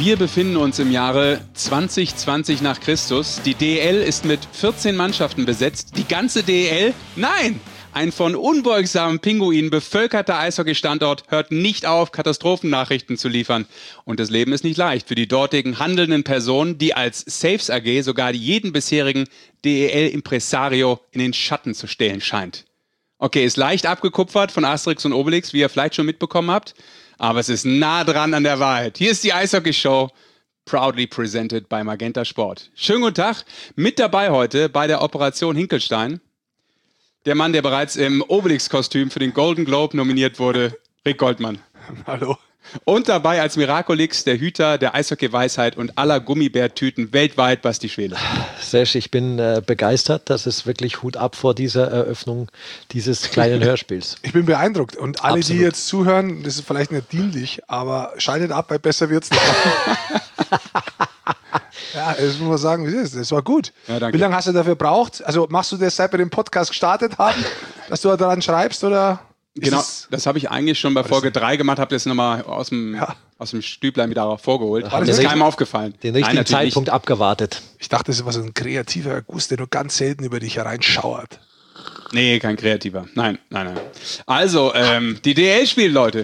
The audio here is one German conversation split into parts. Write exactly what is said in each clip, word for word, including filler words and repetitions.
Wir befinden uns im Jahre zwanzig zwanzig nach Christus. Die D E L ist mit vierzehn Mannschaften besetzt. Die ganze D E L? Nein! Ein von unbeugsamen Pinguinen bevölkerter Eishockey-Standort hört nicht auf, Katastrophennachrichten zu liefern. Und das Leben ist nicht leicht für die dortigen handelnden Personen, die als Saves A G sogar jeden bisherigen D E L-Impresario in den Schatten zu stellen scheint. Okay, ist leicht abgekupfert von Asterix und Obelix, wie ihr vielleicht schon mitbekommen habt. Aber es ist nah dran an der Wahrheit. Hier ist die Eishockey-Show, proudly presented by Magenta Sport. Schönen guten Tag, mit dabei heute bei der Operation Hinkelstein. Der Mann, der bereits im Obelix-Kostüm für den Golden Globe nominiert wurde, Rick Goldmann. Hallo. Und dabei als Miraculix, der Hüter der Eishockey-Weisheit und aller Gummibärtüten weltweit, Basti Schwede. Sesh, ich bin äh, begeistert. Das ist wirklich Hut ab vor dieser Eröffnung dieses kleinen Hörspiels. Ich bin beeindruckt. Und alle, Absolut. die jetzt zuhören, das ist vielleicht nicht dienlich, aber schaltet ab, weil besser wird's nicht. Ja, das muss man sagen, wie es ist. Das war gut. Ja, danke. Wie lange hast du dafür gebraucht? Also machst du das, seit wir den Podcast gestartet haben, dass du daran schreibst, oder? Genau, es- das habe ich eigentlich schon bei Folge drei gemacht, habe das nochmal aus dem, Ja. aus dem Stüblein wieder vorgeholt. Haben Das ist den keinem aufgefallen. Den Nein, richtigen natürlich nicht. Zeitpunkt abgewartet. Ich dachte, das war so ein kreativer Guss, der nur ganz selten über dich hereinschauert. Nee, kein Kreativer. Nein, nein, nein. Also, ähm, die D E L spielt, Leute.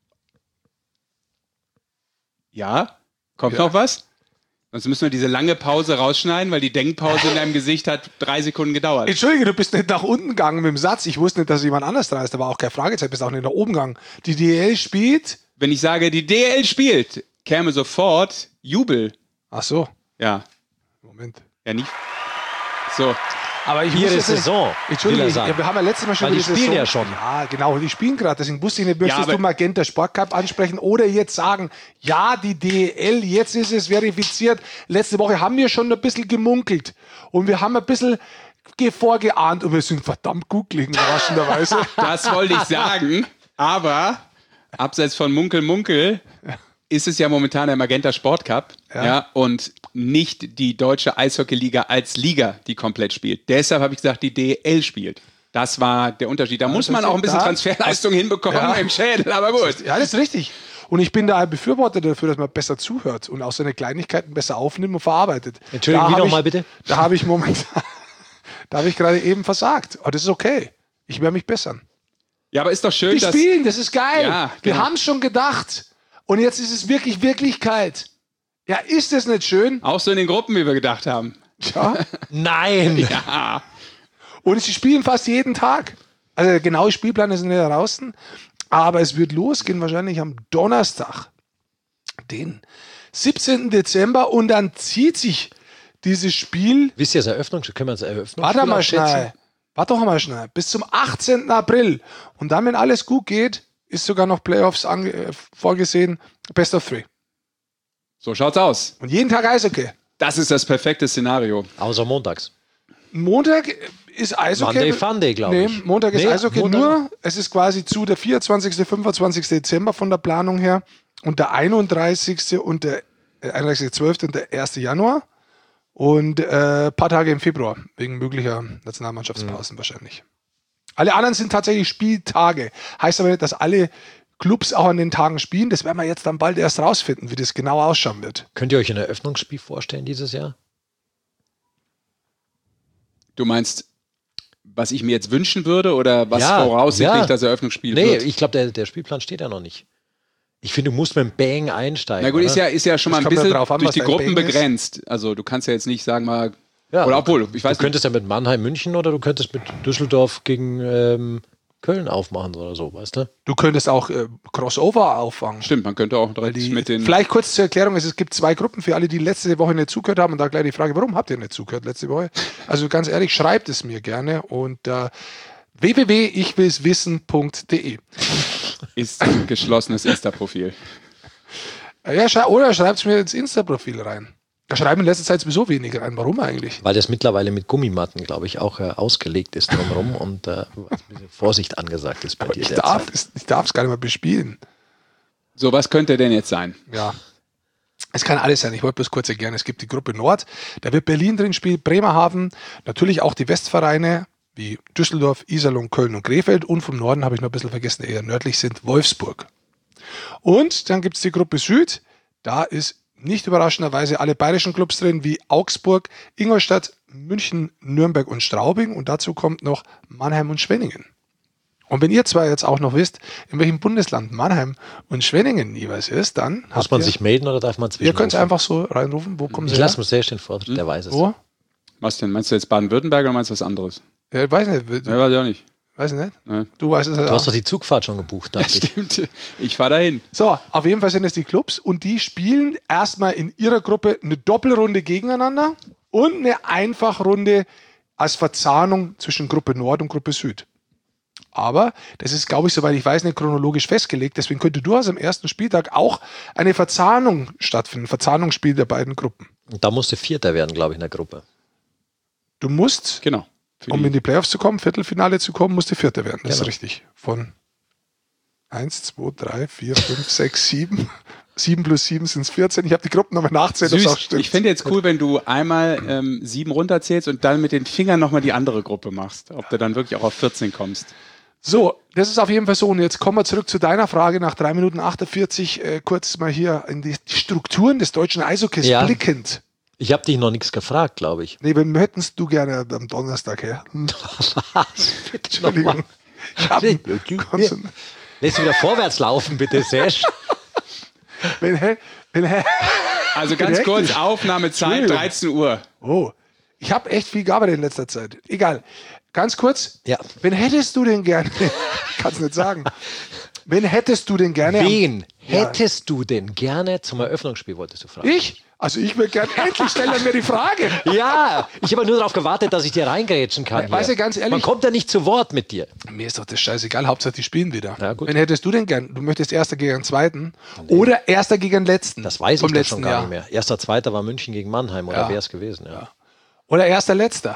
Ja? Kommt Ja. noch was? Sonst müssen wir diese lange Pause rausschneiden, weil die Denkpause in deinem Gesicht hat drei Sekunden gedauert. Entschuldige, du bist nicht nach unten gegangen mit dem Satz. Ich wusste nicht, dass jemand anders da ist. Da war auch kein Fragezeichen. Du bist auch nicht nach oben gegangen. Die D E L spielt. Wenn ich sage, die D E L spielt, käme sofort Jubel. Ach so. Ja, Moment. ja nicht. So, Aber ich Ihre muss jetzt nicht- Saison, Entschuldige, will er ich, sagen. ja, wir haben ja letztes Mal schon Weil über die spielen Saison. ja schon. Ja, genau, die spielen gerade. Deswegen wusste ich nicht, möchtest aber- du Magenta Sportcup ansprechen oder jetzt sagen, ja, die D E L, jetzt ist es verifiziert. Letzte Woche haben wir schon ein bisschen gemunkelt und wir haben ein bisschen ge- vorgeahnt und wir sind verdammt gut gelegen, überraschenderweise. das wollte ich sagen. Aber abseits von Munkel Munkel ist es ja momentan der Magenta Sport Cup. Ja. Ja. Und nicht die deutsche Eishockey-Liga als Liga, die komplett spielt. Deshalb habe ich gesagt, die D E L spielt. Das war der Unterschied. Da muss das man ist auch ein bisschen da- Transferleistung hinbekommen Ja. im Schädel, aber gut. Ja, das ist richtig. Und ich bin da ein Befürworter dafür, dass man besser zuhört und auch seine Kleinigkeiten besser aufnimmt und verarbeitet. Entschuldigung, Da wie hab noch ich- mal bitte? Da habe ich momentan, da habe ich gerade eben versagt. Aber das ist okay. Ich werde mich bessern. Ja, aber ist doch schön, Die dass... spielen, das ist geil. Ja, Wir genau. haben es schon gedacht. Und jetzt ist es wirklich Wirklichkeit. Ja, ist das nicht schön? Auch so in den Gruppen, wie wir gedacht haben. Ja. Nein! Ja. Und sie spielen fast jeden Tag. Also der genaue Spielplan ist nicht draußen. Aber es wird losgehen wahrscheinlich am Donnerstag, den siebzehnten Dezember. Und dann zieht sich dieses Spiel. Wisst ihr, das Eröffnung, können wir das Eröffnung Warte mal schnell. Warte doch mal schnell. Bis zum achtzehnten April. Und dann, wenn alles gut geht, ist sogar noch Playoffs ange äh, vorgesehen. Best of three. So schaut's aus. Und jeden Tag Eishockey. Das ist das perfekte Szenario. Außer montags. Montag ist Eishockey. Monday Funday, glaube Nee, ich. Montag ist Nee, Eishockey Montag- nur. Es ist quasi zu der vierundzwanzigsten, fünfundzwanzigsten Dezember von der Planung her. Und der einunddreißigsten und der äh, einunddreißigsten zwölften und der ersten Januar. Und äh, ein paar Tage im Februar, wegen möglicher Nationalmannschaftspausen wahrscheinlich. Alle anderen sind tatsächlich Spieltage. Heißt aber nicht, dass alle Clubs auch an den Tagen spielen. Das werden wir jetzt dann bald erst rausfinden, wie das genau ausschauen wird. Könnt ihr euch ein Eröffnungsspiel vorstellen dieses Jahr? Du meinst, was ich mir jetzt wünschen würde oder was Ja, voraussichtlich ja. das Eröffnungsspiel Nee, wird? ich glaube, der, der Spielplan steht ja noch nicht. Ich finde, du musst mit dem Bang einsteigen. Na gut, ist oder? ja, ist ja schon Das mal ein kommt ja bisschen drauf an, durch was die dein Gruppen Bang ist. begrenzt. Also du kannst ja jetzt nicht sagen mal, Ja, oder obwohl, ich weiß Du könntest ja mit Mannheim München oder du könntest mit Düsseldorf gegen ähm, Köln aufmachen oder so, weißt du? Du könntest auch äh, Crossover auffangen. nicht. Stimmt, man könnte auch direkt Die, mit den... vielleicht kurz zur Erklärung, es gibt zwei Gruppen für alle, die letzte Woche nicht zugehört haben und da gleich die Frage, warum habt ihr nicht zugehört letzte Woche? Also ganz ehrlich, schreibt es mir gerne und äh, w w w punkt ich wills wissen punkt d e. ist ein geschlossenes Insta-Profil. Ja, schrei oder schreibt es mir ins Insta-Profil rein. Da schreiben in letzter Zeit sowieso weniger rein. Warum eigentlich? Weil das mittlerweile mit Gummimatten, glaube ich, auch äh, ausgelegt ist drumherum und äh, ein bisschen Vorsicht angesagt ist bei Aber dir ich derzeit. darf es ich darf es gar nicht mehr bespielen. So, was könnte denn jetzt sein? Ja. Es kann alles sein. Ich wollte bloß kurz erklären. Es gibt die Gruppe Nord, da wird Berlin drin spielen, Bremerhaven, natürlich auch die Westvereine wie Düsseldorf, Iserlohn, Köln und Krefeld und vom Norden habe ich noch ein bisschen vergessen, eher nördlich sind Wolfsburg. Und dann gibt es die Gruppe Süd, da ist nicht überraschenderweise alle bayerischen Clubs drin, wie Augsburg, Ingolstadt, München, Nürnberg und Straubing. Und dazu kommt noch Mannheim und Schwenningen. Und wenn ihr zwar jetzt auch noch wisst, in welchem Bundesland Mannheim und Schwenningen jeweils ist, dann Muss man ihr, sich melden oder darf man zwischenrufen? Ihr könnt es einfach so reinrufen. Wo kommen Sie Ich her? lasse mir sehr schön vor, der weiß es. Wo? Was denn? Meinst du jetzt Baden-Württemberg oder meinst du was anderes? Ja, ich weiß nicht. Ja, weiß ich auch nicht. Weiß ich nicht. Nee. Du weißt es ja Du auch. hast doch die Zugfahrt schon gebucht, dachte ich. Stimmt. Ich fahre dahin. So, auf jeden Fall sind es die Clubs und die spielen erstmal in ihrer Gruppe eine Doppelrunde gegeneinander und eine Einfachrunde als Verzahnung zwischen Gruppe Nord und Gruppe Süd. Aber das ist, glaube ich, soweit ich weiß, nicht chronologisch festgelegt. Deswegen könnte durchaus am ersten Spieltag auch eine Verzahnung stattfinden, ein Verzahnungsspiel der beiden Gruppen. Und da musste Vierter werden, glaube ich, in der Gruppe. Du musst, Genau. Für um die- in die Playoffs zu kommen, Viertelfinale zu kommen, musst du Vierter werden. Das Genau. ist richtig. Von eins, zwei, drei, vier, fünf, sechs, sieben. sieben plus sieben sind es vierzehn. Ich habe die Gruppen nochmal nachzählt, das auch Süß. stimmt. Ich fände jetzt cool, wenn du einmal ähm, sieben runterzählst und dann mit den Fingern nochmal die andere Gruppe machst. Ob du dann wirklich auch auf vierzehn kommst. So, das ist auf jeden Fall so. Und jetzt kommen wir zurück zu deiner Frage nach drei Minuten achtundvierzig. Äh, kurz mal hier in die Strukturen des deutschen Eishockeys Ja. blickend. Ich habe dich noch nichts gefragt, glaube ich. Nee, wir hättest du gerne am Donnerstag her. Entschuldigung. Ich hab, Konzen- Lässt du wieder vorwärts laufen, bitte, Sesh. wenn, hä- wenn, hä- Also ganz Richtig. kurz, Aufnahmezeit Entschuldigung. dreizehn Uhr. Oh, ich habe echt viel gearbeitet in letzter Zeit. Egal. Ganz kurz. Ja. Wen hättest du denn gerne? Kannst nicht sagen. Wen hättest du denn gerne? am- Wen Ja. hättest du denn gerne zum Eröffnungsspiel, wolltest du fragen? Ich? Also ich würde gerne, endlich stellen wir mir die Frage. Ja, ich habe nur darauf gewartet, dass ich dir reingrätschen kann. Weiß hier. ich ganz ehrlich- Man kommt ja nicht zu Wort mit dir. Mir ist doch das scheißegal, Hauptsache die spielen wieder. Ja, gut. Wen hättest du denn gern? Du möchtest Erster gegen den Zweiten oder Erster gegen den Letzten? Das weiß vom ich doch letzten schon gar Jahr. nicht mehr. Erster, zweiter war München gegen Mannheim, oder Ja. wäre es gewesen? Ja. Oder Erster, Letzter?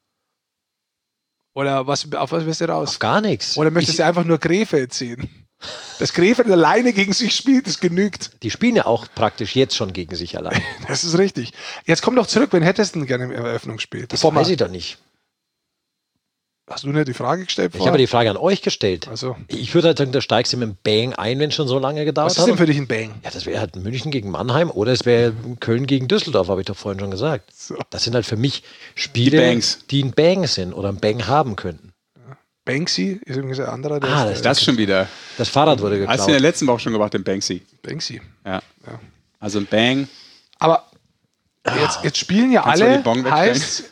Oder was, auf was wirst du raus? Auf gar nichts. Oder möchtest ich, du einfach nur Krefeld ziehen? Dass Krefeld alleine gegen sich spielt, das genügt. Die spielen ja auch praktisch jetzt schon gegen sich allein. Das ist richtig. Jetzt komm doch zurück, wen hättest du denn gerne im Eröffnungsspiel? Das Bevor weiß wir- ich doch nicht. Hast du nicht die Frage gestellt? Ich habe die Frage an euch gestellt. Also, Ich würde halt sagen, da steigst du mit dem Bang ein, wenn es schon so lange gedauert was ist denn hat. für dich ein Bang? Ja, das wäre halt München gegen Mannheim oder es wäre Köln gegen Düsseldorf, habe ich doch vorhin schon gesagt. So. Das sind halt für mich Spiele, Die Bangs. die ein Bang sind oder ein Bang haben könnten. Banksy ist übrigens ein anderer. Der Ah, ist, das- äh, Das schon wieder. Das Fahrrad wurde Hast du in der geklaut. letzten Woche schon gemacht, den Banksy. Banksy. Ja. Ja. Also ein Bang. Aber jetzt, jetzt spielen ja Kannst du mal alle, die Bon wegstellen? heißt,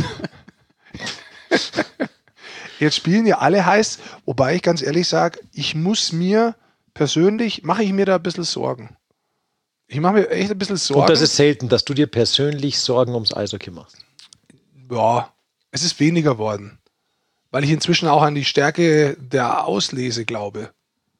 jetzt spielen ja alle heißt, wobei ich ganz ehrlich sage, ich muss mir persönlich, mache ich mir da ein bisschen Sorgen. Ich mache mir echt ein bisschen Sorgen. Und das ist selten, dass du dir persönlich Sorgen ums Eishockey machst. Ja, es ist weniger worden. Weil ich inzwischen auch an die Stärke der Auslese glaube.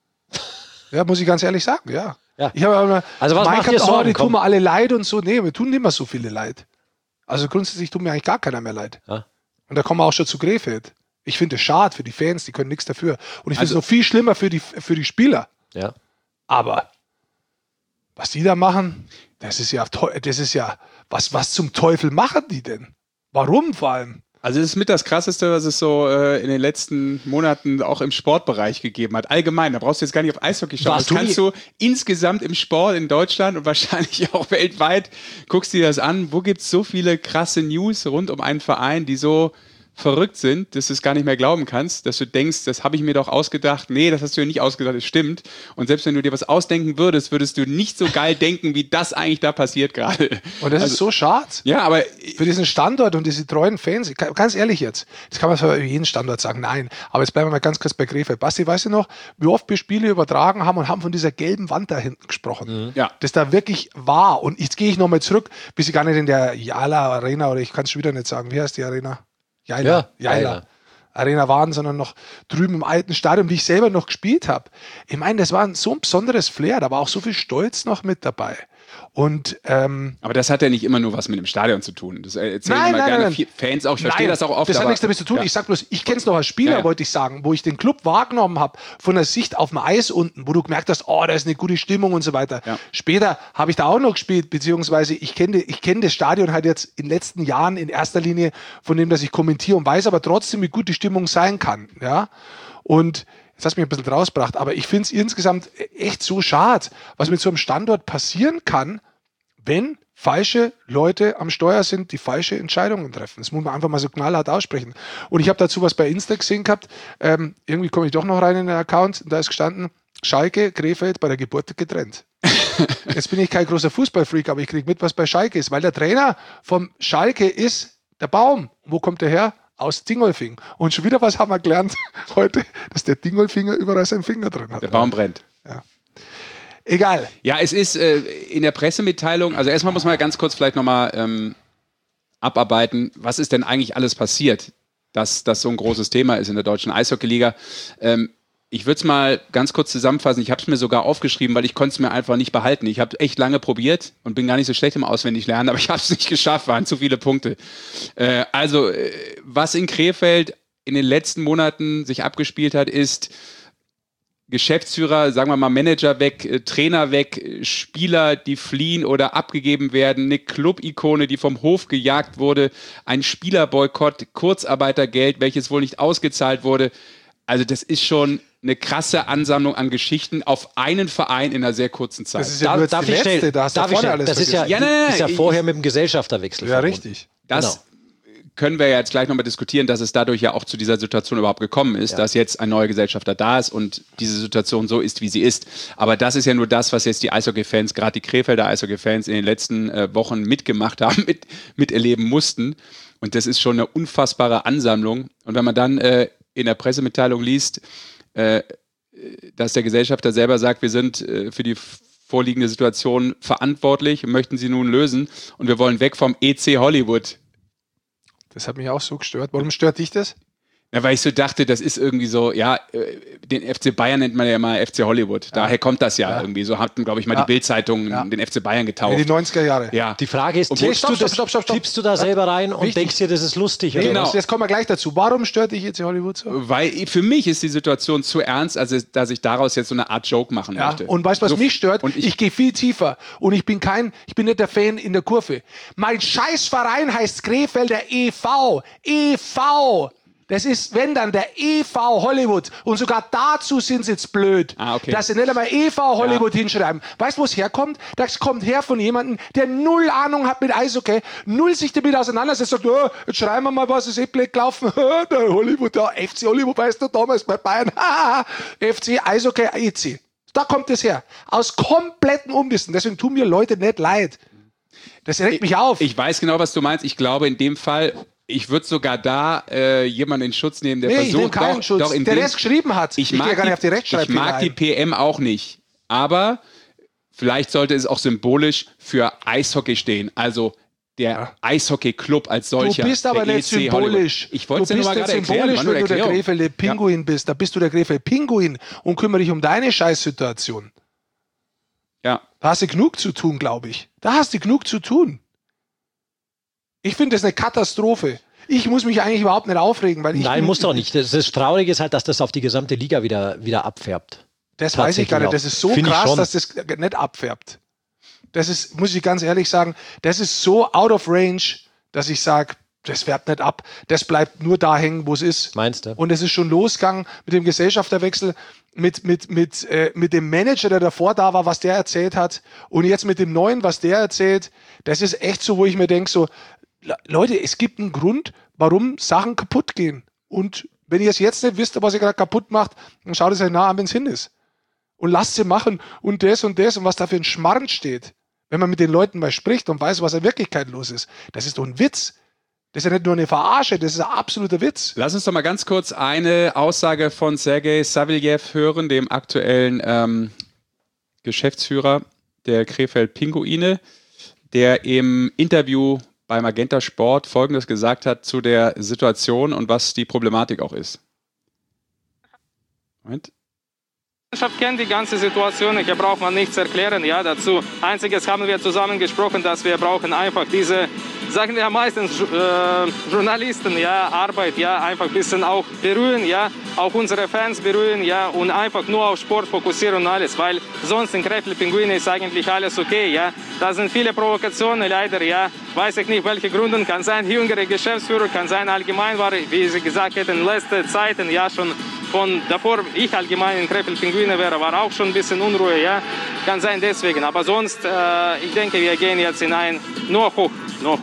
Ja, muss ich ganz ehrlich sagen, ja. Ja. Ich habe immer Also was Mike macht dir hat, oh, Sorgen? die tun Komm. mir alle leid und so. Nee, wir tun nicht mehr so viele leid. Also grundsätzlich tut mir eigentlich gar keiner mehr leid. Ja. Und da kommen wir auch schon zu Krefeld. Ich finde es schade für die Fans, die können nichts dafür. Und ich finde es Also- noch viel schlimmer für die, für die Spieler. Ja. Aber was die da machen, das ist ja, teu- das ist ja, was, was zum Teufel machen die denn? Warum vor allem? Also das ist mit das Krasseste, was es so äh, in den letzten Monaten auch im Sportbereich gegeben hat. Allgemein, da brauchst du jetzt gar nicht auf Eishockey schauen. Warst Das du kannst du insgesamt im Sport in Deutschland und wahrscheinlich auch weltweit, guckst dir das an, wo gibt es so viele krasse News rund um einen Verein, die so verrückt sind, dass du es gar nicht mehr glauben kannst, dass du denkst, das habe ich mir doch ausgedacht. Nee, das hast du dir nicht ausgedacht, das stimmt. Und selbst wenn du dir was ausdenken würdest, würdest du nicht so geil denken, wie das eigentlich da passiert gerade. Und das Also- ist so schade. Ja, aber Für diesen Standort und diese treuen Fans, ka- ganz ehrlich jetzt, das kann man für jeden Standort sagen, nein, aber jetzt bleiben wir mal ganz kurz bei Krefeld. Basti, weißt du noch, wie oft wir Spiele übertragen haben und haben von dieser gelben Wand da hinten gesprochen, ja. das da wirklich war. Und jetzt gehe ich nochmal zurück, bis ich gar nicht in der Jala Arena, oder ich kann es schon wieder nicht sagen, wie heißt die Arena? Jaila, Ja, Jaila. Jaila. Arena waren, sondern noch drüben im alten Stadion, wie ich selber noch gespielt habe. Ich meine, das war so ein besonderes Flair, da war auch so viel Stolz noch mit dabei. Und ähm, Aber das hat ja nicht immer nur was mit dem Stadion zu tun. Das erzählen Nein, immer nein, gerne nein. viele Fans auch. Ich verstehe Nein, das auch oft. Das hat aber- nichts damit zu tun. Ja. Ich sag bloß, ich kenne es noch als Spieler, Ja, ja. wollte ich sagen, wo ich den Club wahrgenommen habe, von der Sicht auf dem Eis unten, wo du gemerkt hast, oh, da ist eine gute Stimmung und so weiter. Ja. Später habe ich da auch noch gespielt, beziehungsweise ich kenne ich kenn das Stadion halt jetzt in den letzten Jahren in erster Linie von dem, dass ich kommentiere und weiß aber trotzdem, wie gut die Stimmung sein kann. Ja? Und jetzt hast du mich ein bisschen rausgebracht, aber ich finde es insgesamt echt so schade, was mit so einem Standort passieren kann, wenn falsche Leute am Steuer sind, die falsche Entscheidungen treffen. Das muss man einfach mal so knallhart aussprechen. Und ich habe dazu was bei Insta gesehen gehabt. Ähm, irgendwie komme ich doch noch rein in den Account. Und da ist gestanden, Schalke, Krefeld bei der Geburt getrennt. Jetzt bin ich kein großer Fußballfreak, aber ich kriege mit, was bei Schalke ist. Weil der Trainer vom Schalke ist der Baum. Wo kommt der her? Aus Dingolfing. Und schon wieder was haben wir gelernt heute, dass der Dingolfinger überall seinen Finger drin hat. Der Baum brennt. Ja. Egal. Ja, es ist äh, in der Pressemitteilung, also erstmal muss man ganz kurz vielleicht nochmal ähm, abarbeiten, was ist denn eigentlich alles passiert, dass das so ein großes Thema ist in der deutschen Eishockeyliga. Ähm, ich würde es mal ganz kurz zusammenfassen, ich habe es mir sogar aufgeschrieben, weil ich konnte es mir einfach nicht behalten. Ich habe echt lange probiert und bin gar nicht so schlecht im Auswendiglernen, aber ich habe es nicht geschafft, waren zu viele Punkte. Äh, also, äh, was in Krefeld in den letzten Monaten sich abgespielt hat, ist Geschäftsführer, sagen wir mal Manager weg, äh, Trainer weg, äh, Spieler, die fliehen oder abgegeben werden, eine Club-Ikone, die vom Hof gejagt wurde, ein Spielerboykott, Kurzarbeitergeld, welches wohl nicht ausgezahlt wurde. Also das ist schon eine krasse Ansammlung an Geschichten auf einen Verein in einer sehr kurzen Zeit. Das ist ja Da- nur jetzt darf die ich letzte, schnell- da hast du darf ich vorne schnell- alles das ist ja, vergessen. Ja, nein, nein, ist ja ich- vorher mit dem Gesellschafterwechsel Ja, verbunden. richtig. Das können wir ja jetzt gleich nochmal diskutieren, dass es dadurch ja auch zu dieser Situation überhaupt gekommen ist, Ja. dass jetzt ein neuer Gesellschafter da ist und diese Situation so ist, wie sie ist. Aber das ist ja nur das, was jetzt die Eishockey-Fans, gerade die Krefelder Eishockey-Fans in den letzten äh, Wochen mitgemacht haben, mit, miterleben mussten. Und das ist schon eine unfassbare Ansammlung. Und wenn man dann äh, in der Pressemitteilung liest, äh, dass der Gesellschafter selber sagt, wir sind äh, für die vorliegende Situation verantwortlich und möchten sie nun lösen und wir wollen weg vom E C Hollywood. Das hat mich auch so gestört. Warum stört dich das? Ja, weil ich so dachte, das ist irgendwie so, ja, äh, den F C Bayern nennt man ja mal F C Hollywood. Daher kommt das ja, Ja. irgendwie. So hatten, glaube ich, mal Ja. die Bild-Zeitung Ja. den F C Bayern In getauft. die neunziger Jahre. Ja. Die Frage ist, Obwohl- tippst, Stopp, du stopp, das, stopp, stopp, stopp. tippst du da selber rein und Wichtig. denkst dir, das ist lustig? Oder Genau. was? Jetzt kommen wir gleich dazu. Warum stört dich jetzt die Hollywood so? Weil für mich ist die Situation zu ernst, also dass ich daraus jetzt so eine Art Joke machen Ja, möchte. und weißt du, was so, mich stört? Und ich ich, gehe viel tiefer. Und ich bin kein, ich bin nicht der Fan in der Kurve. Mein Scheißverein heißt Krefelder E V. E V. Das ist, wenn dann, der E V Hollywood. Und sogar dazu sind sie jetzt blöd. Ah, okay. Dass sie nicht einmal E V Hollywood Ja. hinschreiben. Weißt du, wo es herkommt? Das kommt her von jemandem, der null Ahnung hat mit Eishockey, null sich damit auseinandersetzt, sagt, oh, jetzt schreiben wir mal, was ist eh blöd gelaufen. Der Hollywood, der F C Hollywood, weißt du, damals bei Bayern. F C Eishockey E C. Da kommt es her. Aus komplettem Unwissen. Deswegen tun mir Leute nicht leid. Das regt mich auf. ich weiß genau, was du meinst. Ich glaube, in dem Fall, ich würde sogar da äh, jemanden in Schutz nehmen, der nee, ich nehme versucht, keinen doch, Schutz. doch in der dem, das geschrieben hat. Ich gehe mag, gar nicht auf die die, ich Rechtschreibfehler mag die ein. P M auch nicht, aber vielleicht sollte es auch symbolisch für Eishockey stehen. Also der Eishockey-Club als solcher. Du bist aber der nicht E C Hollywood. symbolisch. Ich Du wollte es ja nur bist mal nicht gerade erklären. symbolisch, war nur wenn du der Erklärung. Krefeld Pinguin bist. Da bist du der Krefeld Pinguin und kümmere dich um deine Scheißsituation. Ja. Da hast du genug zu tun, glaube ich. Da hast du genug zu tun. Ich finde das eine Katastrophe. Ich muss mich eigentlich überhaupt nicht aufregen, weil ich Nein, bin- muss doch nicht. Das, das Traurige ist halt, dass das auf die gesamte Liga wieder, wieder abfärbt. Das weiß ich gar nicht. Das ist so Finde ich krass, schon. dass das nicht abfärbt. Das ist, muss ich ganz ehrlich sagen, das ist so out of range, dass ich sage, das färbt nicht ab. Das bleibt nur da hängen, wo es ist. Meinst du? Und es ist schon losgegangen mit dem Gesellschafterwechsel, mit, mit, mit, äh, mit dem Manager, der davor da war, was der erzählt hat. Und jetzt mit dem Neuen, was der erzählt. Das ist echt so, wo ich mir denke, so, Le- Leute, es gibt einen Grund, warum Sachen kaputt gehen. Und wenn ihr es jetzt nicht wisst, was ihr gerade kaputt macht, dann schaut es euch nah an, wenn es hin ist. Und lasst sie machen und das und das und was da für ein Schmarrn steht. Wenn man mit den Leuten mal spricht und weiß, was in Wirklichkeit los ist. Das ist doch ein Witz. Das ist ja nicht nur eine Verarsche, das ist ein absoluter Witz. Lass uns doch mal ganz kurz eine Aussage von Sergei Saviljev hören, dem aktuellen ähm, Geschäftsführer der Krefeld Pinguine, der im Interview bei Magenta Sport Folgendes gesagt hat zu der Situation und was die Problematik auch ist. Moment. Die Mannschaft kennt die ganze Situation, hier braucht man nichts erklären. Ja, dazu einziges haben wir zusammen gesprochen, dass wir brauchen einfach diese, sagen wir meistens äh, Journalisten, ja, Arbeit, ja, einfach ein bisschen auch berühren, ja, auch unsere Fans berühren, ja, und einfach nur auf Sport fokussieren und alles, weil sonst in Krefeld Pinguine ist eigentlich alles okay, ja. Da sind viele Provokationen leider, ja, weiß ich nicht, welche Gründe, kann sein jüngere Geschäftsführer, kann sein allgemein war, wie Sie gesagt hätten, in letzten Zeiten, ja, schon von davor, ich allgemein in Krefeld Pinguine wäre, war auch schon ein bisschen Unruhe, ja. kann sein deswegen. Aber sonst, äh, ich denke, wir gehen jetzt hinein nur hoch. Nur.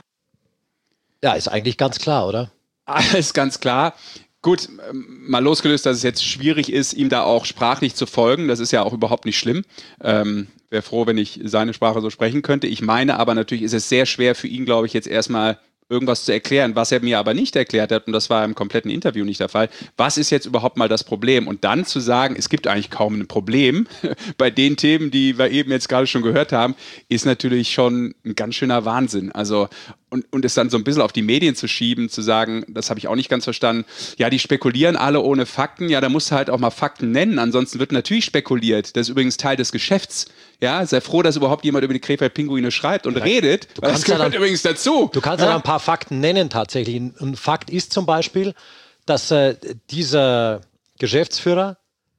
Ja, ist eigentlich ganz klar, oder? Alles ganz klar. Gut, mal losgelöst, dass es jetzt schwierig ist, ihm da auch sprachlich zu folgen. Das ist ja auch überhaupt nicht schlimm. Ähm, wäre froh, wenn ich seine Sprache so sprechen könnte. Ich meine aber natürlich ist es sehr schwer für ihn, glaube ich, jetzt erstmal irgendwas zu erklären, was er mir aber nicht erklärt hat, und das war im kompletten Interview nicht der Fall. Was ist jetzt überhaupt mal das Problem? Und dann zu sagen, es gibt eigentlich kaum ein Problem bei den Themen, die wir eben jetzt gerade schon gehört haben, ist natürlich schon ein ganz schöner Wahnsinn. Also Und, und es dann so ein bisschen auf die Medien zu schieben, zu sagen, das habe ich auch nicht ganz verstanden, ja, die spekulieren alle ohne Fakten, ja, da musst du halt auch mal Fakten nennen, ansonsten wird natürlich spekuliert. Das ist übrigens Teil des Geschäfts. Ja, sei froh, dass überhaupt jemand über die Krefeld-Pinguine schreibt und ja, redet. Du kannst das gehört ja dann, übrigens dazu. Du kannst ja, ja ein paar Fakten nennen tatsächlich. Ein Fakt ist zum Beispiel, dass äh, dieser Geschäftsführer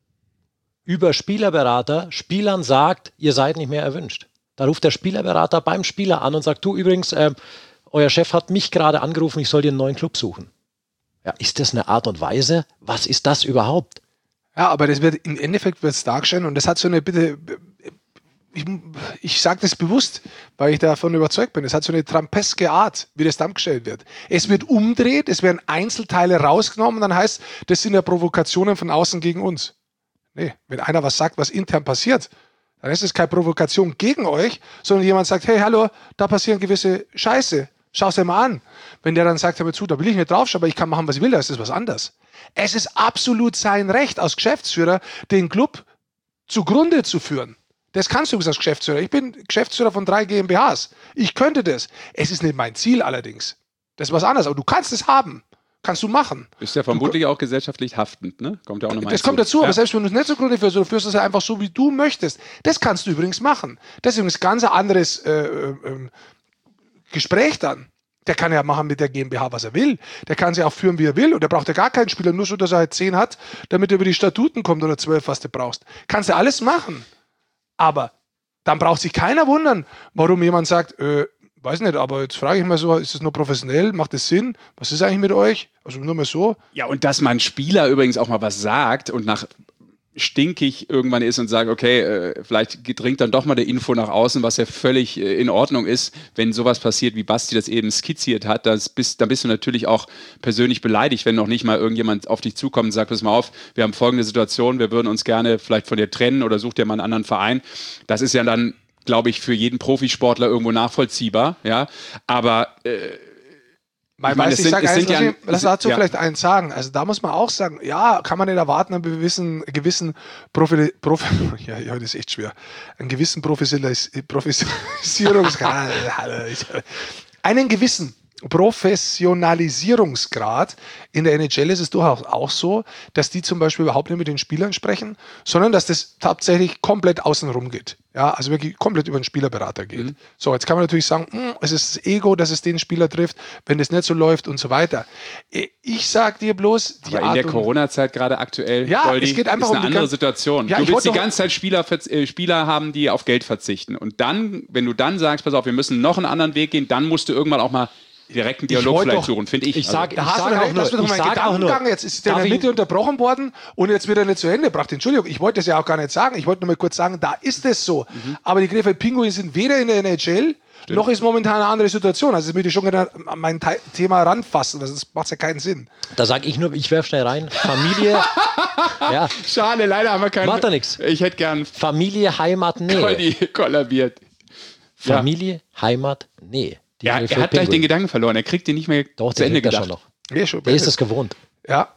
über Spielerberater Spielern sagt, ihr seid nicht mehr erwünscht. Da ruft der Spielerberater beim Spieler an und sagt, du übrigens, äh, euer Chef hat mich gerade angerufen, ich soll dir einen neuen Club suchen. Ja, ist das eine Art und Weise? Was ist das überhaupt? Ja, aber das wird im Endeffekt wird's dargestellt und das hat so eine bitte, ich, ich sage das bewusst, weil ich davon überzeugt bin, es hat so eine trampeske Art, wie das dargestellt wird. Es wird umdreht, es werden Einzelteile rausgenommen, dann heißt, das sind ja Provokationen von außen gegen uns. Nee, wenn einer was sagt, was intern passiert, dann ist es keine Provokation gegen euch, sondern jemand sagt, hey, hallo, da passieren gewisse Scheiße, schau es dir mal an. Wenn der dann sagt, hör mir zu, da will ich nicht draufschauen, aber ich kann machen, was ich will, da ist das was anderes. Es ist absolut sein Recht als Geschäftsführer, den Club zugrunde zu führen. Das kannst du als Geschäftsführer. Ich bin Geschäftsführer von drei GmbHs. Ich könnte das. Es ist nicht mein Ziel allerdings. Das ist was anderes, aber du kannst es haben. Kannst du machen. Ist ja vermutlich du, auch gesellschaftlich haftend, ne? Kommt ja auch nochmal Das kommt dazu, ja. Aber selbst wenn du es nicht zugrunde führst, du führst es ja einfach so, wie du möchtest. Das kannst du übrigens machen. Das ist übrigens ein ganz anderes äh, äh, Gespräch dann. Der kann ja machen mit der GmbH, was er will. Der kann sie auch führen, wie er will. Und der braucht ja gar keinen Spieler, nur so, dass er halt zehn hat, damit er über die Statuten kommt oder zwölf, was du brauchst. Kannst du alles machen. Aber dann braucht sich keiner wundern, warum jemand sagt, äh, weiß nicht, aber jetzt frage ich mal so, ist das nur professionell? Macht das Sinn? Was ist eigentlich mit euch? Also nur mal so. Ja, und dass man Spieler übrigens auch mal was sagt und nach stinkig irgendwann ist und sagt, okay, äh, vielleicht dringt dann doch mal der Info nach außen, was ja völlig äh, in Ordnung ist, wenn sowas passiert, wie Basti das eben skizziert hat, das bist, dann bist du natürlich auch persönlich beleidigt, wenn noch nicht mal irgendjemand auf dich zukommt und sagt, pass mal auf, wir haben folgende Situation, wir würden uns gerne vielleicht von dir trennen oder such dir mal einen anderen Verein. Das ist ja dann, glaube ich, für jeden Profisportler irgendwo nachvollziehbar, ja, aber äh, Ich meine, ich sind, sag eins, lass, ja, lass dazu ja. vielleicht eins sagen. Also da muss man auch sagen, ja, kann man nicht erwarten, einen gewissen, gewissen Profi, Profi, ja, ja, das ist echt schwer, einen gewissen Professionalis, Professionalisierungsgrad, einen gewissen Professionalisierungsgrad. In der N H L ist es durchaus auch so, dass die zum Beispiel überhaupt nicht mit den Spielern sprechen, sondern dass das tatsächlich komplett außenrum geht. Ja, also wirklich komplett über den Spielerberater geht. Mhm. So, jetzt kann man natürlich sagen, mh, es ist das Ego, dass es den Spieler trifft, wenn das nicht so läuft und so weiter. Ich sag dir bloß, die Aber Art in der Corona-Zeit gerade aktuell, ja, Goldi, es geht einfach ist eine um andere ganz, Situation. Ja, du willst die doch, ganze Zeit Spieler, äh, Spieler haben, die auf Geld verzichten. Und dann, wenn du dann sagst, pass auf, wir müssen noch einen anderen Weg gehen, dann musst du irgendwann auch mal direkten Dialog vielleicht doch, suchen, finde ich. Ich sage also, sag auch nur, ich sag auch nur, jetzt ist der in der Mitte unterbrochen worden und jetzt wird er nicht zu Ende gebracht. Entschuldigung, ich wollte das ja auch gar nicht sagen. Ich wollte nur mal kurz sagen, da ist es so. Mhm. Aber die Krefeld Pinguine sind weder in der N H L, Stimmt. noch ist momentan eine andere Situation. Also das möchte ich schon gerne an mein Te- Thema ranfassen, weil sonst macht es ja keinen Sinn. Da sage ich nur, ich werfe schnell rein, Familie. Ja. Schade, leider haben wir keinen. Macht doch nichts. Ich hätte gern Familie, Heimat, Nähe. Goldi kollabiert. Familie, ja. Heimat, Nähe. Ja, er hat gleich den Gedanken verloren. Er kriegt den nicht mehr Doch, zu Ende gedacht. Schon noch. Ja, schon, der ist es gewohnt. Ja.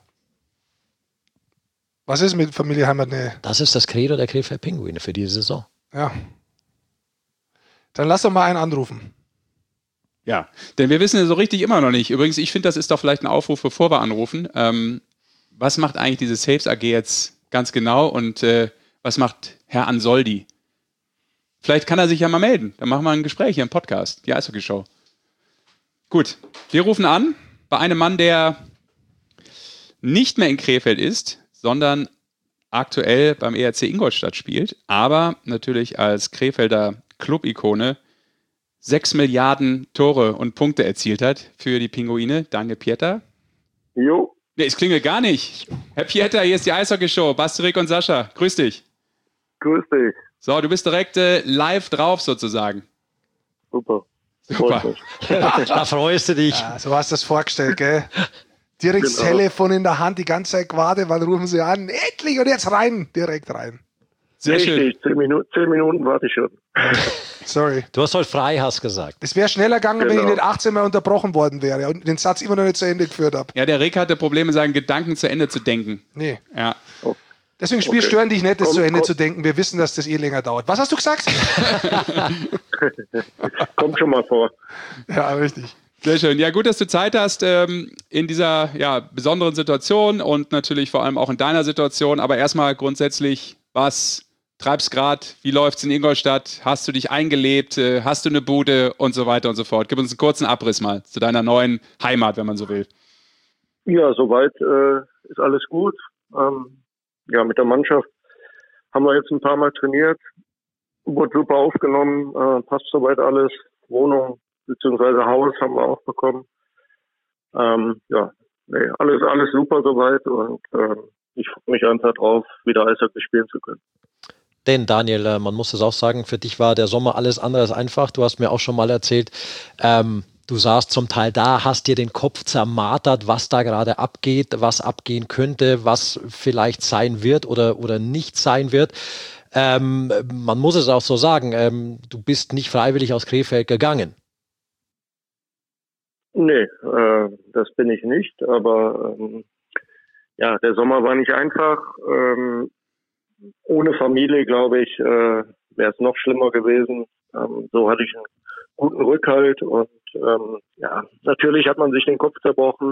Was ist mit Familie, Heimat, Nähe? Das ist das Credo der Krefeld Pinguine für diese Saison. Ja. Dann lass doch mal einen anrufen. Ja, denn wir wissen ja so richtig immer noch nicht. Übrigens, ich finde, das ist doch vielleicht ein Aufruf, bevor wir anrufen. Ähm, was macht eigentlich diese Saves A G jetzt ganz genau und äh, was macht Herr Ansoldi? Vielleicht kann er sich ja mal melden. Dann machen wir ein Gespräch hier im Podcast, die Eishockey-Show. Gut, wir rufen an bei einem Mann, der nicht mehr in Krefeld ist, sondern aktuell beim E R C Ingolstadt spielt, aber natürlich als Krefelder Club-Ikone sechs Milliarden Tore und Punkte erzielt hat für die Pinguine. Daniel Pieter. Jo. Nee, es klingelt gar nicht. Herr Pieter, hier ist die Eishockey-Show. Basti, Rick und Sascha. Grüß dich. Grüß dich. So, du bist direkt äh, live drauf sozusagen. Super. Super. Da freust du dich. Ja, so hast du das vorgestellt, gell? Direkt das Genau. Telefon in der Hand, die ganze Zeit gewartet, wann rufen sie an? Endlich und jetzt rein, direkt rein. Sehr schön. Richtig, zehn Minuten, zehn Minuten warte ich schon. Sorry. Du hast heute frei, hast gesagt. Es wäre schneller gegangen, wenn ich Genau. nicht achtzehn Mal unterbrochen worden wäre und den Satz immer noch nicht zu Ende geführt habe. Ja, der Rick hatte Probleme, seinen Gedanken zu Ende zu denken. Nee. Ja. Deswegen Spiel Okay. stören dich nicht, das Komm, zu Ende komm. zu denken. Wir wissen, dass das eh länger dauert. Was hast du gesagt? Kommt schon mal vor. Ja, richtig. Sehr schön. Ja, gut, dass du Zeit hast ähm, in dieser ja, besonderen Situation und natürlich vor allem auch in deiner Situation. Aber erstmal grundsätzlich, was treibst gerade? Wie läuft's in Ingolstadt? Hast du dich eingelebt? Äh, hast du eine Bude und so weiter und so fort? Gib uns einen kurzen Abriss mal zu deiner neuen Heimat, wenn man so will. Ja, soweit äh, ist alles gut. Ähm, ja, mit der Mannschaft haben wir jetzt ein paar Mal trainiert. Wurde super aufgenommen, äh, passt soweit alles. Wohnung bzw. Haus haben wir auch bekommen. Ähm, ja, nee, alles, alles super soweit und ähm, ich freue mich einfach drauf, wieder Eishockey spielen zu können. Denn Daniel, äh, man muss es auch sagen, für dich war der Sommer alles andere als einfach. Du hast mir auch schon mal erzählt, ähm, du saßt zum Teil da, hast dir den Kopf zermartert, was da gerade abgeht, was abgehen könnte, was vielleicht sein wird oder, oder nicht sein wird. Ähm, man muss es auch so sagen, ähm, du bist nicht freiwillig aus Krefeld gegangen. Nee, äh, das bin ich nicht, aber ähm, ja, der Sommer war nicht einfach. Ähm, ohne Familie, glaube ich, äh, wäre es noch schlimmer gewesen. Ähm, so hatte ich einen guten Rückhalt und ähm, ja, natürlich hat man sich den Kopf zerbrochen,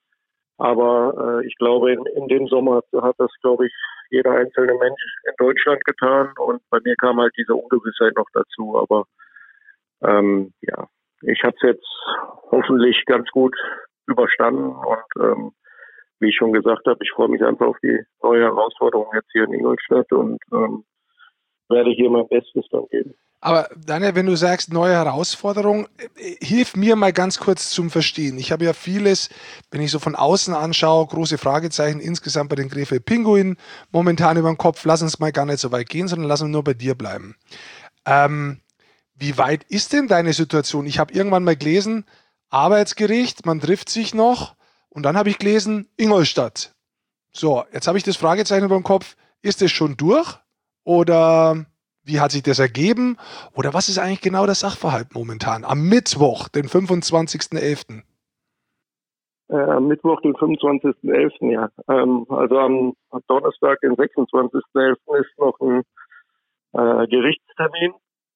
aber äh, ich glaube, in, in dem Sommer hat das, glaube ich, jeder einzelne Mensch in Deutschland getan und bei mir kam halt diese Ungewissheit noch dazu, aber ähm, ja, ich habe es jetzt hoffentlich ganz gut überstanden und ähm, wie ich schon gesagt habe, ich freue mich einfach auf die neue Herausforderung jetzt hier in Ingolstadt und ähm, werde hier mein Bestes dann geben. Aber Daniel, wenn du sagst, neue Herausforderung, äh, hilf mir mal ganz kurz zum Verstehen. Ich habe ja vieles, wenn ich so von außen anschaue, große Fragezeichen insgesamt bei den Krefeld Pinguinen momentan über den Kopf. Lass uns mal gar nicht so weit gehen, sondern lass uns nur bei dir bleiben. Ähm, wie weit ist denn deine Situation? Ich habe irgendwann mal gelesen, Arbeitsgericht, man trifft sich noch und dann habe ich gelesen, Ingolstadt. So, jetzt habe ich das Fragezeichen über den Kopf. Ist es schon durch oder... Wie hat sich das ergeben? Oder was ist eigentlich genau der Sachverhalt momentan? Am Mittwoch, den fünfundzwanzigsten elften Äh, am Mittwoch, den fünfundzwanzigsten elften ja. Ähm, also am, am Donnerstag, den sechsundzwanzigsten elften ist noch ein äh, Gerichtstermin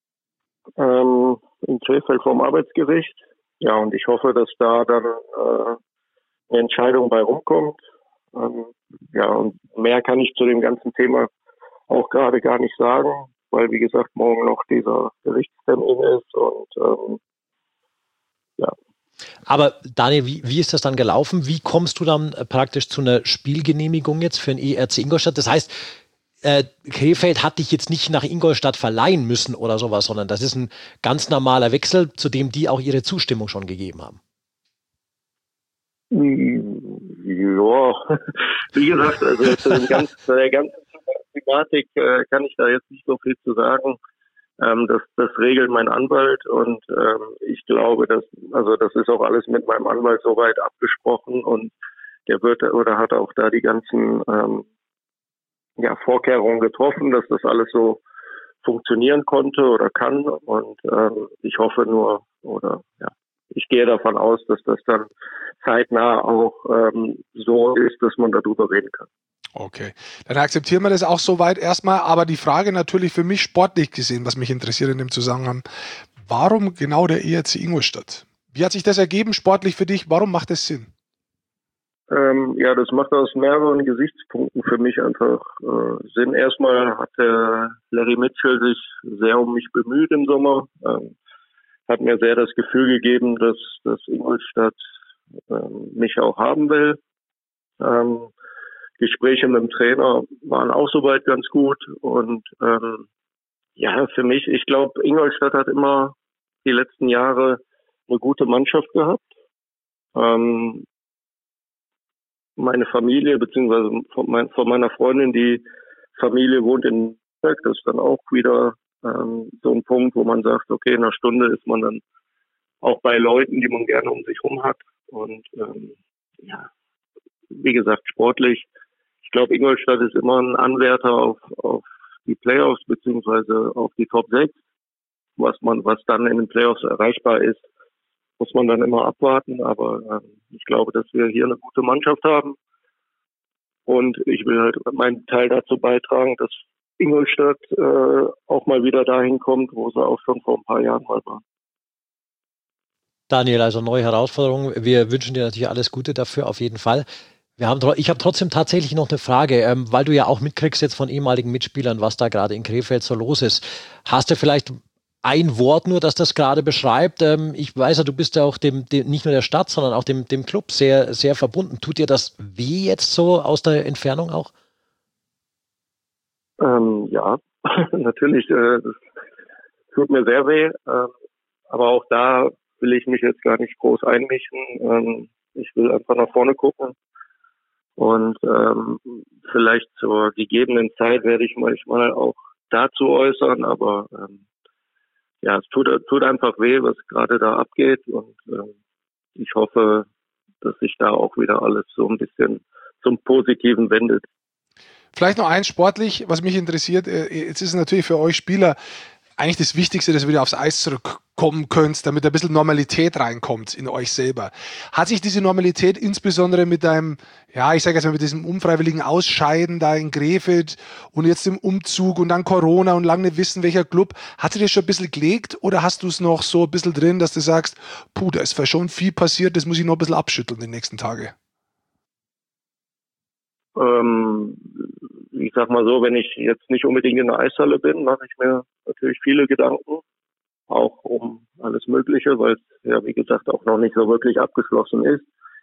ähm, in Krefeld vom Arbeitsgericht. Ja, und ich hoffe, dass da dann äh, eine Entscheidung bei rumkommt. Ähm, ja, und mehr kann ich zu dem ganzen Thema auch gerade gar nicht sagen, weil, wie gesagt, morgen noch dieser Gerichtstermin ist und ähm, ja. Aber Daniel, wie, wie ist das dann gelaufen? Wie kommst du dann äh, praktisch zu einer Spielgenehmigung jetzt für den E R C Ingolstadt? Das heißt, äh, Krefeld hat dich jetzt nicht nach Ingolstadt verleihen müssen oder sowas, sondern das ist ein ganz normaler Wechsel, zu dem die auch ihre Zustimmung schon gegeben haben. Ja, wie gesagt, also zu dem ganzen, zu der ganzen Thematik äh, kann ich da jetzt nicht so viel zu sagen. Ähm, das, das regelt mein Anwalt und ähm, ich glaube, dass, also das ist auch alles mit meinem Anwalt soweit abgesprochen und der wird oder hat auch da die ganzen ähm, ja, Vorkehrungen getroffen, dass das alles so funktionieren konnte oder kann und ähm, ich hoffe nur oder ja, ich gehe davon aus, dass das dann zeitnah auch ähm, so ist, dass man darüber reden kann. Okay, dann akzeptieren wir das auch soweit erstmal. Aber die Frage natürlich für mich sportlich gesehen, was mich interessiert in dem Zusammenhang, warum genau der E R C Ingolstadt? Wie hat sich das ergeben sportlich für dich? Warum macht das Sinn? Ähm, ja, das macht aus mehreren Gesichtspunkten für mich einfach äh, Sinn. Erstmal hat der Larry Mitchell sich sehr um mich bemüht im Sommer. Ähm, hat mir sehr das Gefühl gegeben, dass, dass Ingolstadt ähm, mich auch haben will. Ähm, Gespräche mit dem Trainer waren auch soweit ganz gut und ähm, ja, für mich, ich glaube, Ingolstadt hat immer die letzten Jahre eine gute Mannschaft gehabt. Ähm, meine Familie, beziehungsweise von, mein, von meiner Freundin, die Familie wohnt in Nürnberg. Das ist dann auch wieder ähm, so ein Punkt, wo man sagt, okay, in einer Stunde ist man dann auch bei Leuten, die man gerne um sich rum hat. Und ähm, ja, wie gesagt, sportlich. Ich glaube, Ingolstadt ist immer ein Anwärter auf, auf die Playoffs beziehungsweise auf die Top sechs. Was man, was dann in den Playoffs erreichbar ist, muss man dann immer abwarten. Aber ähm, ich glaube, dass wir hier eine gute Mannschaft haben. Und ich will halt meinen Teil dazu beitragen, dass Ingolstadt äh, auch mal wieder dahin kommt, wo sie auch schon vor ein paar Jahren mal waren. Daniel, also neue Herausforderungen. Wir wünschen dir natürlich alles Gute dafür, auf jeden Fall. Wir haben, ich habe trotzdem tatsächlich noch eine Frage, ähm, weil du ja auch mitkriegst jetzt von ehemaligen Mitspielern, was da gerade in Krefeld so los ist. Hast du vielleicht ein Wort nur, das das gerade beschreibt? Ähm, ich weiß ja, du bist ja auch dem, dem nicht nur der Stadt, sondern auch dem, dem Club sehr, sehr verbunden. Tut dir das weh jetzt so aus der Entfernung auch? Ähm, ja, natürlich. Äh, das tut mir sehr weh. Äh, aber auch da will ich mich jetzt gar nicht groß einmischen. Ähm, ich will einfach nach vorne gucken. Und ähm, vielleicht zur gegebenen Zeit werde ich manchmal auch dazu äußern, aber ähm, ja, es tut, tut einfach weh, was gerade da abgeht. Und ähm, ich hoffe, dass sich da auch wieder alles so ein bisschen zum Positiven wendet. Vielleicht noch eins sportlich, was mich interessiert. Jetzt ist es natürlich für euch Spieler eigentlich das Wichtigste, dass ihr wieder aufs Eis zurückkommen könnt, damit ein bisschen Normalität reinkommt in euch selber. Hat sich diese Normalität insbesondere mit deinem, ja, ich sage jetzt mal mit diesem unfreiwilligen Ausscheiden da in Krefeld und jetzt im Umzug und dann Corona und lange nicht wissen, welcher Club, hat sich das schon ein bisschen gelegt oder hast du es noch so ein bisschen drin, dass du sagst, puh, da ist schon viel passiert, das muss ich noch ein bisschen abschütteln die nächsten Tage? Ähm, ich sag mal so, wenn ich jetzt nicht unbedingt in der Eishalle bin, mache ich mir natürlich viele Gedanken, auch um alles Mögliche, weil es ja, wie gesagt, auch noch nicht so wirklich abgeschlossen ist.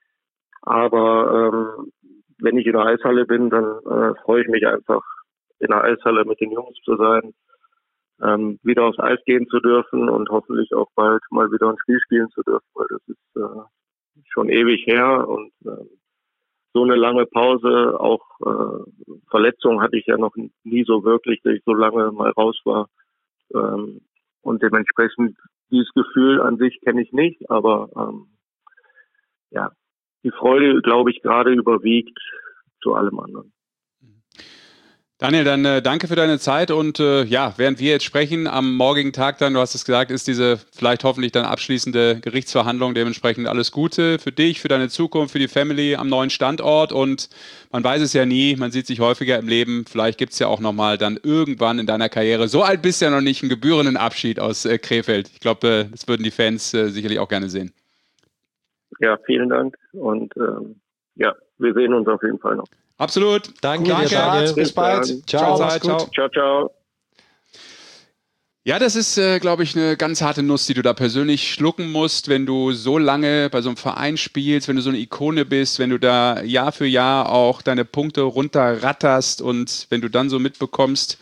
Aber ähm, wenn ich in der Eishalle bin, dann äh, freue ich mich einfach, in der Eishalle mit den Jungs zu sein, ähm, wieder aufs Eis gehen zu dürfen und hoffentlich auch bald mal wieder ein Spiel spielen zu dürfen, weil das ist äh, schon ewig her und äh, so eine lange Pause, auch äh, Verletzungen hatte ich ja noch nie so wirklich, dass ich so lange mal raus war. Ähm, und dementsprechend dieses Gefühl an sich kenne ich nicht, aber ähm, ja, die Freude, glaube ich, gerade überwiegt zu allem anderen. Daniel, dann äh, danke für deine Zeit und äh, ja, während wir jetzt sprechen, am morgigen Tag dann, du hast es gesagt, ist diese vielleicht hoffentlich dann abschließende Gerichtsverhandlung, dementsprechend alles Gute für dich, für deine Zukunft, für die Family am neuen Standort und man weiß es ja nie, man sieht sich häufiger im Leben, vielleicht gibt es ja auch nochmal dann irgendwann in deiner Karriere, so alt bist du ja noch nicht, einen gebührenden Abschied aus äh, Krefeld. Ich glaube, äh, das würden die Fans äh, sicherlich auch gerne sehen. Ja, vielen Dank und ähm, ja, wir sehen uns auf jeden Fall noch. Absolut. Danke, Danke. dir, Daniel. Bis bald. Ciao. Ciao. Ciao. Ciao, ciao. Ja, das ist, äh, glaube ich, eine ganz harte Nuss, die du da persönlich schlucken musst, wenn du so lange bei so einem Verein spielst, wenn du so eine Ikone bist, wenn du da Jahr für Jahr auch deine Punkte runterratterst und wenn du dann so mitbekommst,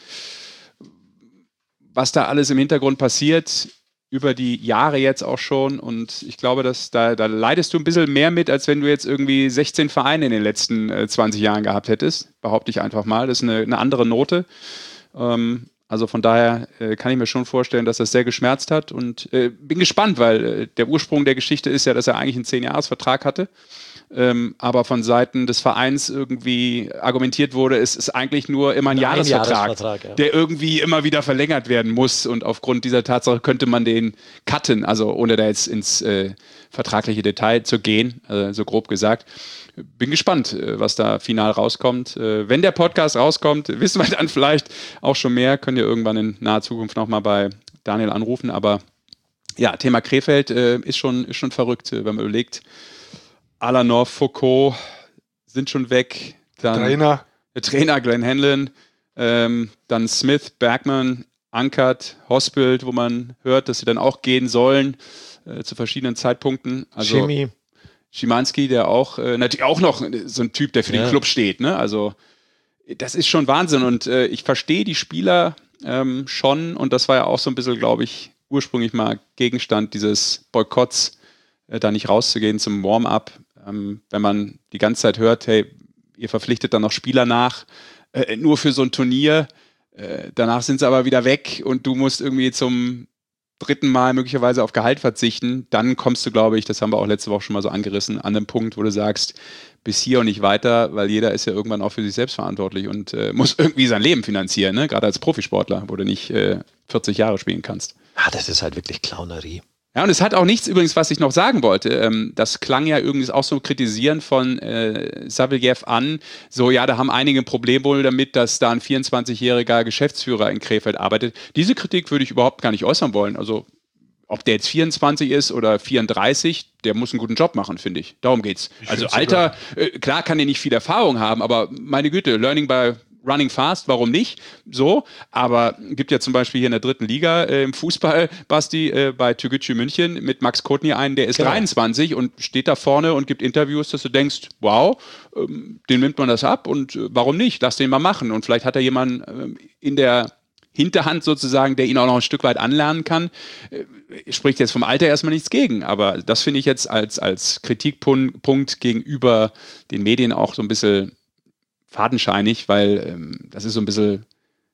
was da alles im Hintergrund passiert, über die Jahre jetzt auch schon und ich glaube, dass da, da leidest du ein bisschen mehr mit, als wenn du jetzt irgendwie sechzehn Vereine in den letzten äh, zwanzig Jahren gehabt hättest, behaupte ich einfach mal. Das ist eine, eine andere Note. Ähm, also von daher äh, kann ich mir schon vorstellen, dass das sehr geschmerzt hat und äh, bin gespannt, weil äh, der Ursprung der Geschichte ist ja, dass er eigentlich einen zehn-Jahres-Vertrag hatte. Ähm, aber von Seiten des Vereins irgendwie argumentiert wurde, es ist eigentlich nur immer ein, ein Jahresvertrag, Jahresvertrag ja. der irgendwie immer wieder verlängert werden muss und aufgrund dieser Tatsache könnte man den cutten, also ohne da jetzt ins äh, vertragliche Detail zu gehen, äh, so grob gesagt. Bin gespannt, äh, was da final rauskommt. Äh, wenn der Podcast rauskommt, wissen wir dann vielleicht auch schon mehr, könnt ihr irgendwann in naher Zukunft nochmal bei Daniel anrufen, aber ja, Thema Krefeld äh, ist, schon, ist schon verrückt, wenn man überlegt, Alanov, Foucault sind schon weg. Dann Trainer. Der Trainer Glenn Hanlon. Ähm, dann Smith, Bergman, Ankert, Hospital, wo man hört, dass sie dann auch gehen sollen äh, zu verschiedenen Zeitpunkten. Also Jimmy. Schimanski, der auch, äh, natürlich auch noch so ein Typ, der für ja. den Club steht. Ne? Also das ist schon Wahnsinn und äh, ich verstehe die Spieler ähm, schon und das war ja auch so ein bisschen, glaube ich, ursprünglich mal Gegenstand dieses Boykotts, äh, da nicht rauszugehen zum Warm-up. Ähm, wenn man die ganze Zeit hört, hey, ihr verpflichtet dann noch Spieler nach, äh, nur für so ein Turnier, Äh, danach sind sie aber wieder weg und du musst irgendwie zum dritten Mal möglicherweise auf Gehalt verzichten. Dann kommst du, glaube ich, das haben wir auch letzte Woche schon mal so angerissen, an den Punkt, wo du sagst, bis hier und nicht weiter, weil jeder ist ja irgendwann auch für sich selbst verantwortlich und äh, muss irgendwie sein Leben finanzieren, ne? Gerade als Profisportler, wo du nicht äh, vierzig Jahre spielen kannst. Ah, das ist halt wirklich Clownerie. Ja, und es hat auch nichts übrigens, was ich noch sagen wollte. Ähm, das klang ja irgendwie auch so Kritisieren von äh, Savelyev an. So, ja, da haben einige ein Problem wohl damit, dass da ein vierundzwanzigjähriger Geschäftsführer in Krefeld arbeitet. Diese Kritik würde ich überhaupt gar nicht äußern wollen. Also, ob der jetzt vierundzwanzig ist oder vierunddreißig, der muss einen guten Job machen, finde ich. Darum geht's. Ich also Alter, äh, klar kann er nicht viel Erfahrung haben, aber meine Güte, Learning by Running fast, warum nicht? So, aber gibt ja zum Beispiel hier in der dritten Liga äh, im Fußball, Basti, äh, bei Türkgücü München mit Max Kotny einen, der ist genau. dreiundzwanzig und steht da vorne und gibt Interviews, dass du denkst, wow, ähm, dem nimmt man das ab und äh, warum nicht? Lass den mal machen. Und vielleicht hat er jemanden äh, in der Hinterhand sozusagen, der ihn auch noch ein Stück weit anlernen kann. Äh, spricht jetzt vom Alter erstmal nichts gegen, aber das finde ich jetzt als, als Kritikpunkt gegenüber den Medien auch so ein bisschen fadenscheinig, weil ähm, das ist so ein bisschen,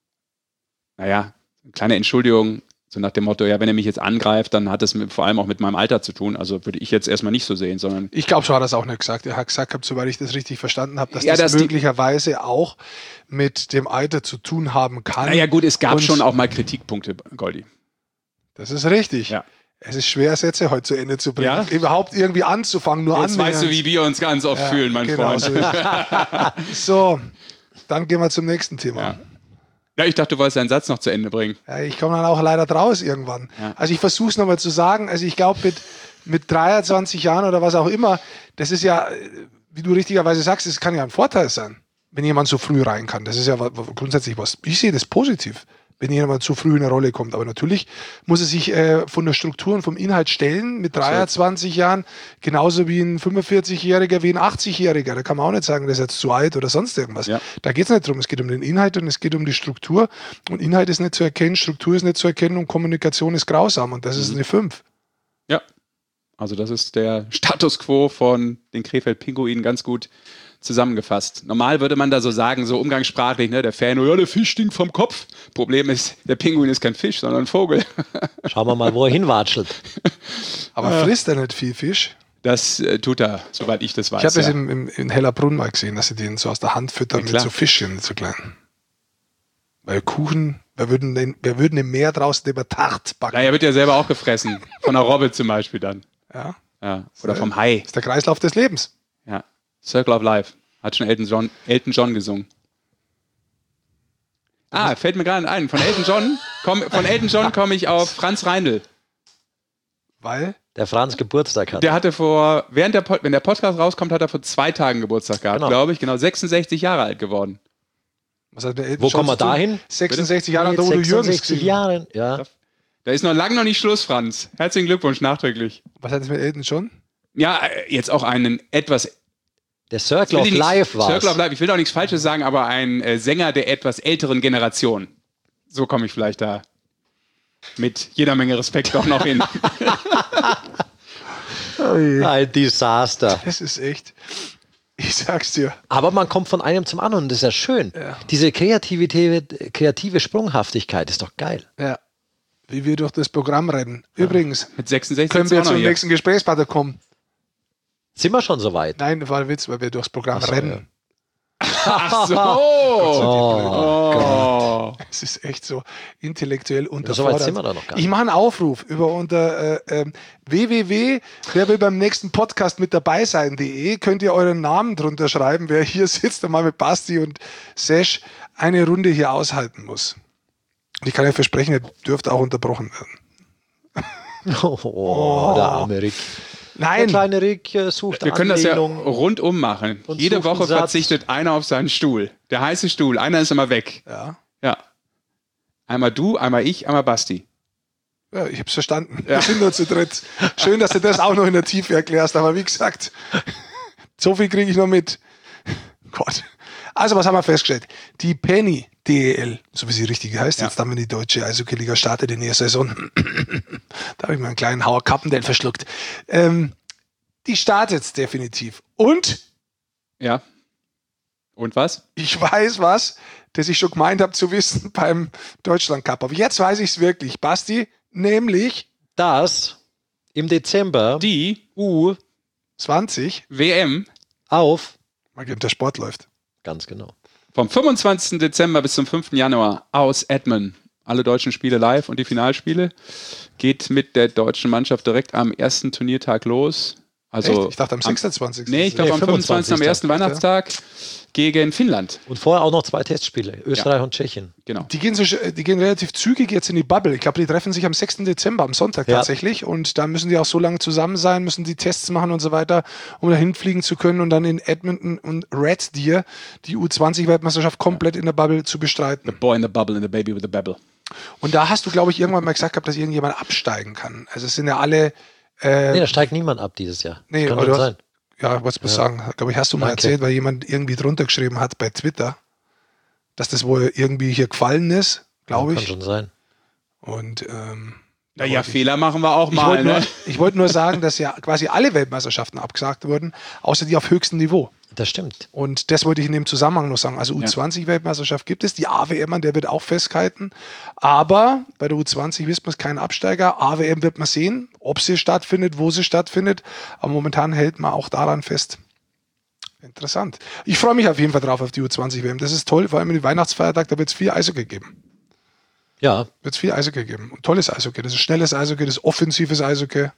naja, eine kleine Entschuldigung, so nach dem Motto, ja, wenn er mich jetzt angreift, dann hat es mit, vor allem auch mit meinem Alter zu tun. Also würde ich jetzt erstmal nicht so sehen, sondern... Ich glaube, so hat er es auch nicht gesagt. Er hat gesagt, soweit ich das richtig verstanden habe, dass ja, das dass möglicherweise die, auch mit dem Alter zu tun haben kann. Naja gut, es gab Und schon auch mal Kritikpunkte, Goldi. Das ist richtig. Ja. Es ist schwer, Sätze heute zu Ende zu bringen. Ja? Überhaupt irgendwie anzufangen, nur Jetzt weißt du, wie wir uns ganz oft ja, fühlen, mein genau Freund. So, so, dann gehen wir zum nächsten Thema. Ja. Ja, ich dachte, du wolltest deinen Satz noch zu Ende bringen. Ja, ich komme dann auch leider draus irgendwann. Ja. Also ich versuche es nochmal zu sagen. Also ich glaube, mit, mit dreiundzwanzig Jahren oder was auch immer, das ist ja, wie du richtigerweise sagst, das kann ja ein Vorteil sein, wenn jemand so früh rein kann. Das ist ja grundsätzlich was. Ich sehe das positiv, wenn jemand zu früh in eine Rolle kommt. Aber natürlich muss er sich äh, von der Struktur und vom Inhalt stellen mit dreiundzwanzig so. Jahren, genauso wie ein fünfundvierzigjähriger, wie ein achtzigjähriger. Da kann man auch nicht sagen, der ist jetzt zu alt oder sonst irgendwas. Ja. Da geht es nicht drum. Es geht um den Inhalt und es geht um die Struktur. Und Inhalt ist nicht zu erkennen, Struktur ist nicht zu erkennen und Kommunikation ist grausam. Und das mhm. ist eine fünf. Ja, also das ist der Status quo von den Krefeld-Pinguinen ganz gut zusammengefasst. Normal würde man da so sagen, so umgangssprachlich, ne, der Fan, oh ja, der Fisch stinkt vom Kopf. Problem ist, der Pinguin ist kein Fisch, sondern ein Vogel. Schauen wir mal, wo er hinwatschelt. Aber ja. Frisst er nicht viel Fisch? Das äh, tut er, soweit ich das weiß. Ich habe ja. es im, im, in Hellerbrunn mal gesehen, dass sie den so aus der Hand füttern ja, mit so Fischchen, so kleinen. Weil Kuchen, wir würden, den, wir würden im Meer draußen über Tart backen. Ja, er wird ja selber auch gefressen. Von einer Robbe zum Beispiel dann. Ja. ja. Oder vom Hai. Das ist der Kreislauf des Lebens. Ja. Circle of Life. Hat schon Elton John, Elton John gesungen. Ah, fällt mir gerade ein. Von Elton John, komm, von Elton John komme ich auf Franz Reindl. Weil? Der Franz Geburtstag hat. Der hatte vor, während der, wenn der Podcast rauskommt, hat er vor zwei Tagen Geburtstag gehabt, genau. glaube ich. Genau, sechsundsechzig Jahre alt geworden. Was hat der Elton Wo John kommen wir da hin? sechsundsechzig Jahre alt, wo du Jürgens Jahren, ja. Da ist noch lange noch nicht Schluss, Franz. Herzlichen Glückwunsch, nachträglich. Was hat es mit Elton John? Ja, jetzt auch einen etwas... Der Circle of Life war Circle of Life, ich will auch nichts Falsches sagen, aber ein äh, Sänger der etwas älteren Generation. So komme ich vielleicht da mit jeder Menge Respekt auch noch hin. Ein Desaster. Das ist echt, ich sag's dir. Aber man kommt von einem zum anderen und das ist ja schön. Ja. Diese Kreativität, kreative Sprunghaftigkeit ist doch geil. Ja. Wie wir durch das Programm rennen. Ja. Übrigens, mit sechsundsechzig können wir zum nächsten Gesprächspartner kommen. Sind wir schon soweit? Nein, das war ein Witz, weil wir durchs Programm so, rennen. Ja. Ach so. Oh, oh. Es ist echt so intellektuell unterfordert. So weit sind wir da noch gar nicht. Ich mache einen Aufruf über unter äh, äh, w w w punkt wer will beim nächsten Podcast mit dabei sein punkt de. Könnt ihr euren Namen drunter schreiben, wer hier sitzt und mal mit Basti und Sesh eine Runde hier aushalten muss. Und ich kann ja versprechen, ihr dürft auch unterbrochen werden. Oh, oh. Der arme Rick. Nein. Der kleine Rick äh, sucht Wir können Anlehnung das ja rundum machen. Jede Woche verzichtet einer auf seinen Stuhl. Der heiße Stuhl. Einer ist immer weg. Ja. Ja. Einmal du, einmal ich, einmal Basti. Ja, ich hab's verstanden. Ja. Wir sind nur zu dritt. Schön, dass du das auch noch in der Tiefe erklärst. Aber wie gesagt, so viel kriege ich noch mit. Gott. Also, was haben wir festgestellt? Die Penny D E L, so wie sie richtig heißt, ja. Jetzt haben wir die deutsche Eishockey-Liga startet in der Saison. Da habe ich mal einen kleinen Hauer Kappendell verschluckt. Ähm, die startet jetzt definitiv. Und? Ja. Und was? Ich weiß was, das ich schon gemeint habe zu wissen beim Deutschland Cup. Aber jetzt weiß ich es wirklich, Basti, nämlich Dass im Dezember Die U zwanzig W M auf, der Sport läuft. ganz genau. vom fünfundzwanzigsten Dezember bis zum fünften Januar aus Edmonton. Alle deutschen Spiele live und die Finalspiele. Geht mit der deutschen Mannschaft direkt am ersten Turniertag los. Also Echt? Ich dachte am sechsundzwanzigsten Nee, ich glaube Nee, am fünfundzwanzigsten am ersten Weihnachtstag gegen Finnland. Und vorher auch noch zwei Testspiele, Österreich Ja. und Tschechien. Genau. Die gehen, so, die gehen relativ zügig jetzt in die Bubble. Ich glaube, die treffen sich am sechsten Dezember, am Sonntag Ja. tatsächlich. Und da müssen die auch so lange zusammen sein, müssen die Tests machen und so weiter, um dahin fliegen zu können und dann in Edmonton und Red Deer die U zwanzig Weltmeisterschaft komplett in der Bubble zu bestreiten. Boy in the bubble and the baby with the babble. Und da hast du, glaube ich, irgendwann mal gesagt gehabt, dass irgendjemand absteigen kann. Also es sind ja alle... Äh, Nee, da steigt niemand ab dieses Jahr. Nee, das kann aber schon du hast- sein. Ja, was muss ich sagen? Glaube ich, hast du mal Danke. erzählt, weil jemand irgendwie drunter geschrieben hat bei Twitter, dass das wohl irgendwie hier gefallen ist, glaube Kann ich. schon sein. Und ähm, Naja, Fehler machen wir auch ich mal. wollte nur, Ne? ich wollte nur sagen, dass ja quasi alle Weltmeisterschaften abgesagt wurden, außer die auf höchstem Niveau. Das stimmt. Und das wollte ich in dem Zusammenhang noch sagen. Also U zwanzig Weltmeisterschaft gibt es, die A W M, an der wird auch festgehalten. Aber bei der U zwanzig wissen wir es, kein Absteiger. A W M wird man sehen, ob sie stattfindet, wo sie stattfindet. Aber momentan hält man auch daran fest. Interessant. Ich freue mich auf jeden Fall drauf auf die U zwanzig W M. Das ist toll, vor allem in den Weihnachtsfeiertag, da wird es viel Eishockey geben. Ja, Wird es viel Eishockey geben. Und tolles Eishockey. Das ist schnelles Eishockey, das ist offensives Eishockey.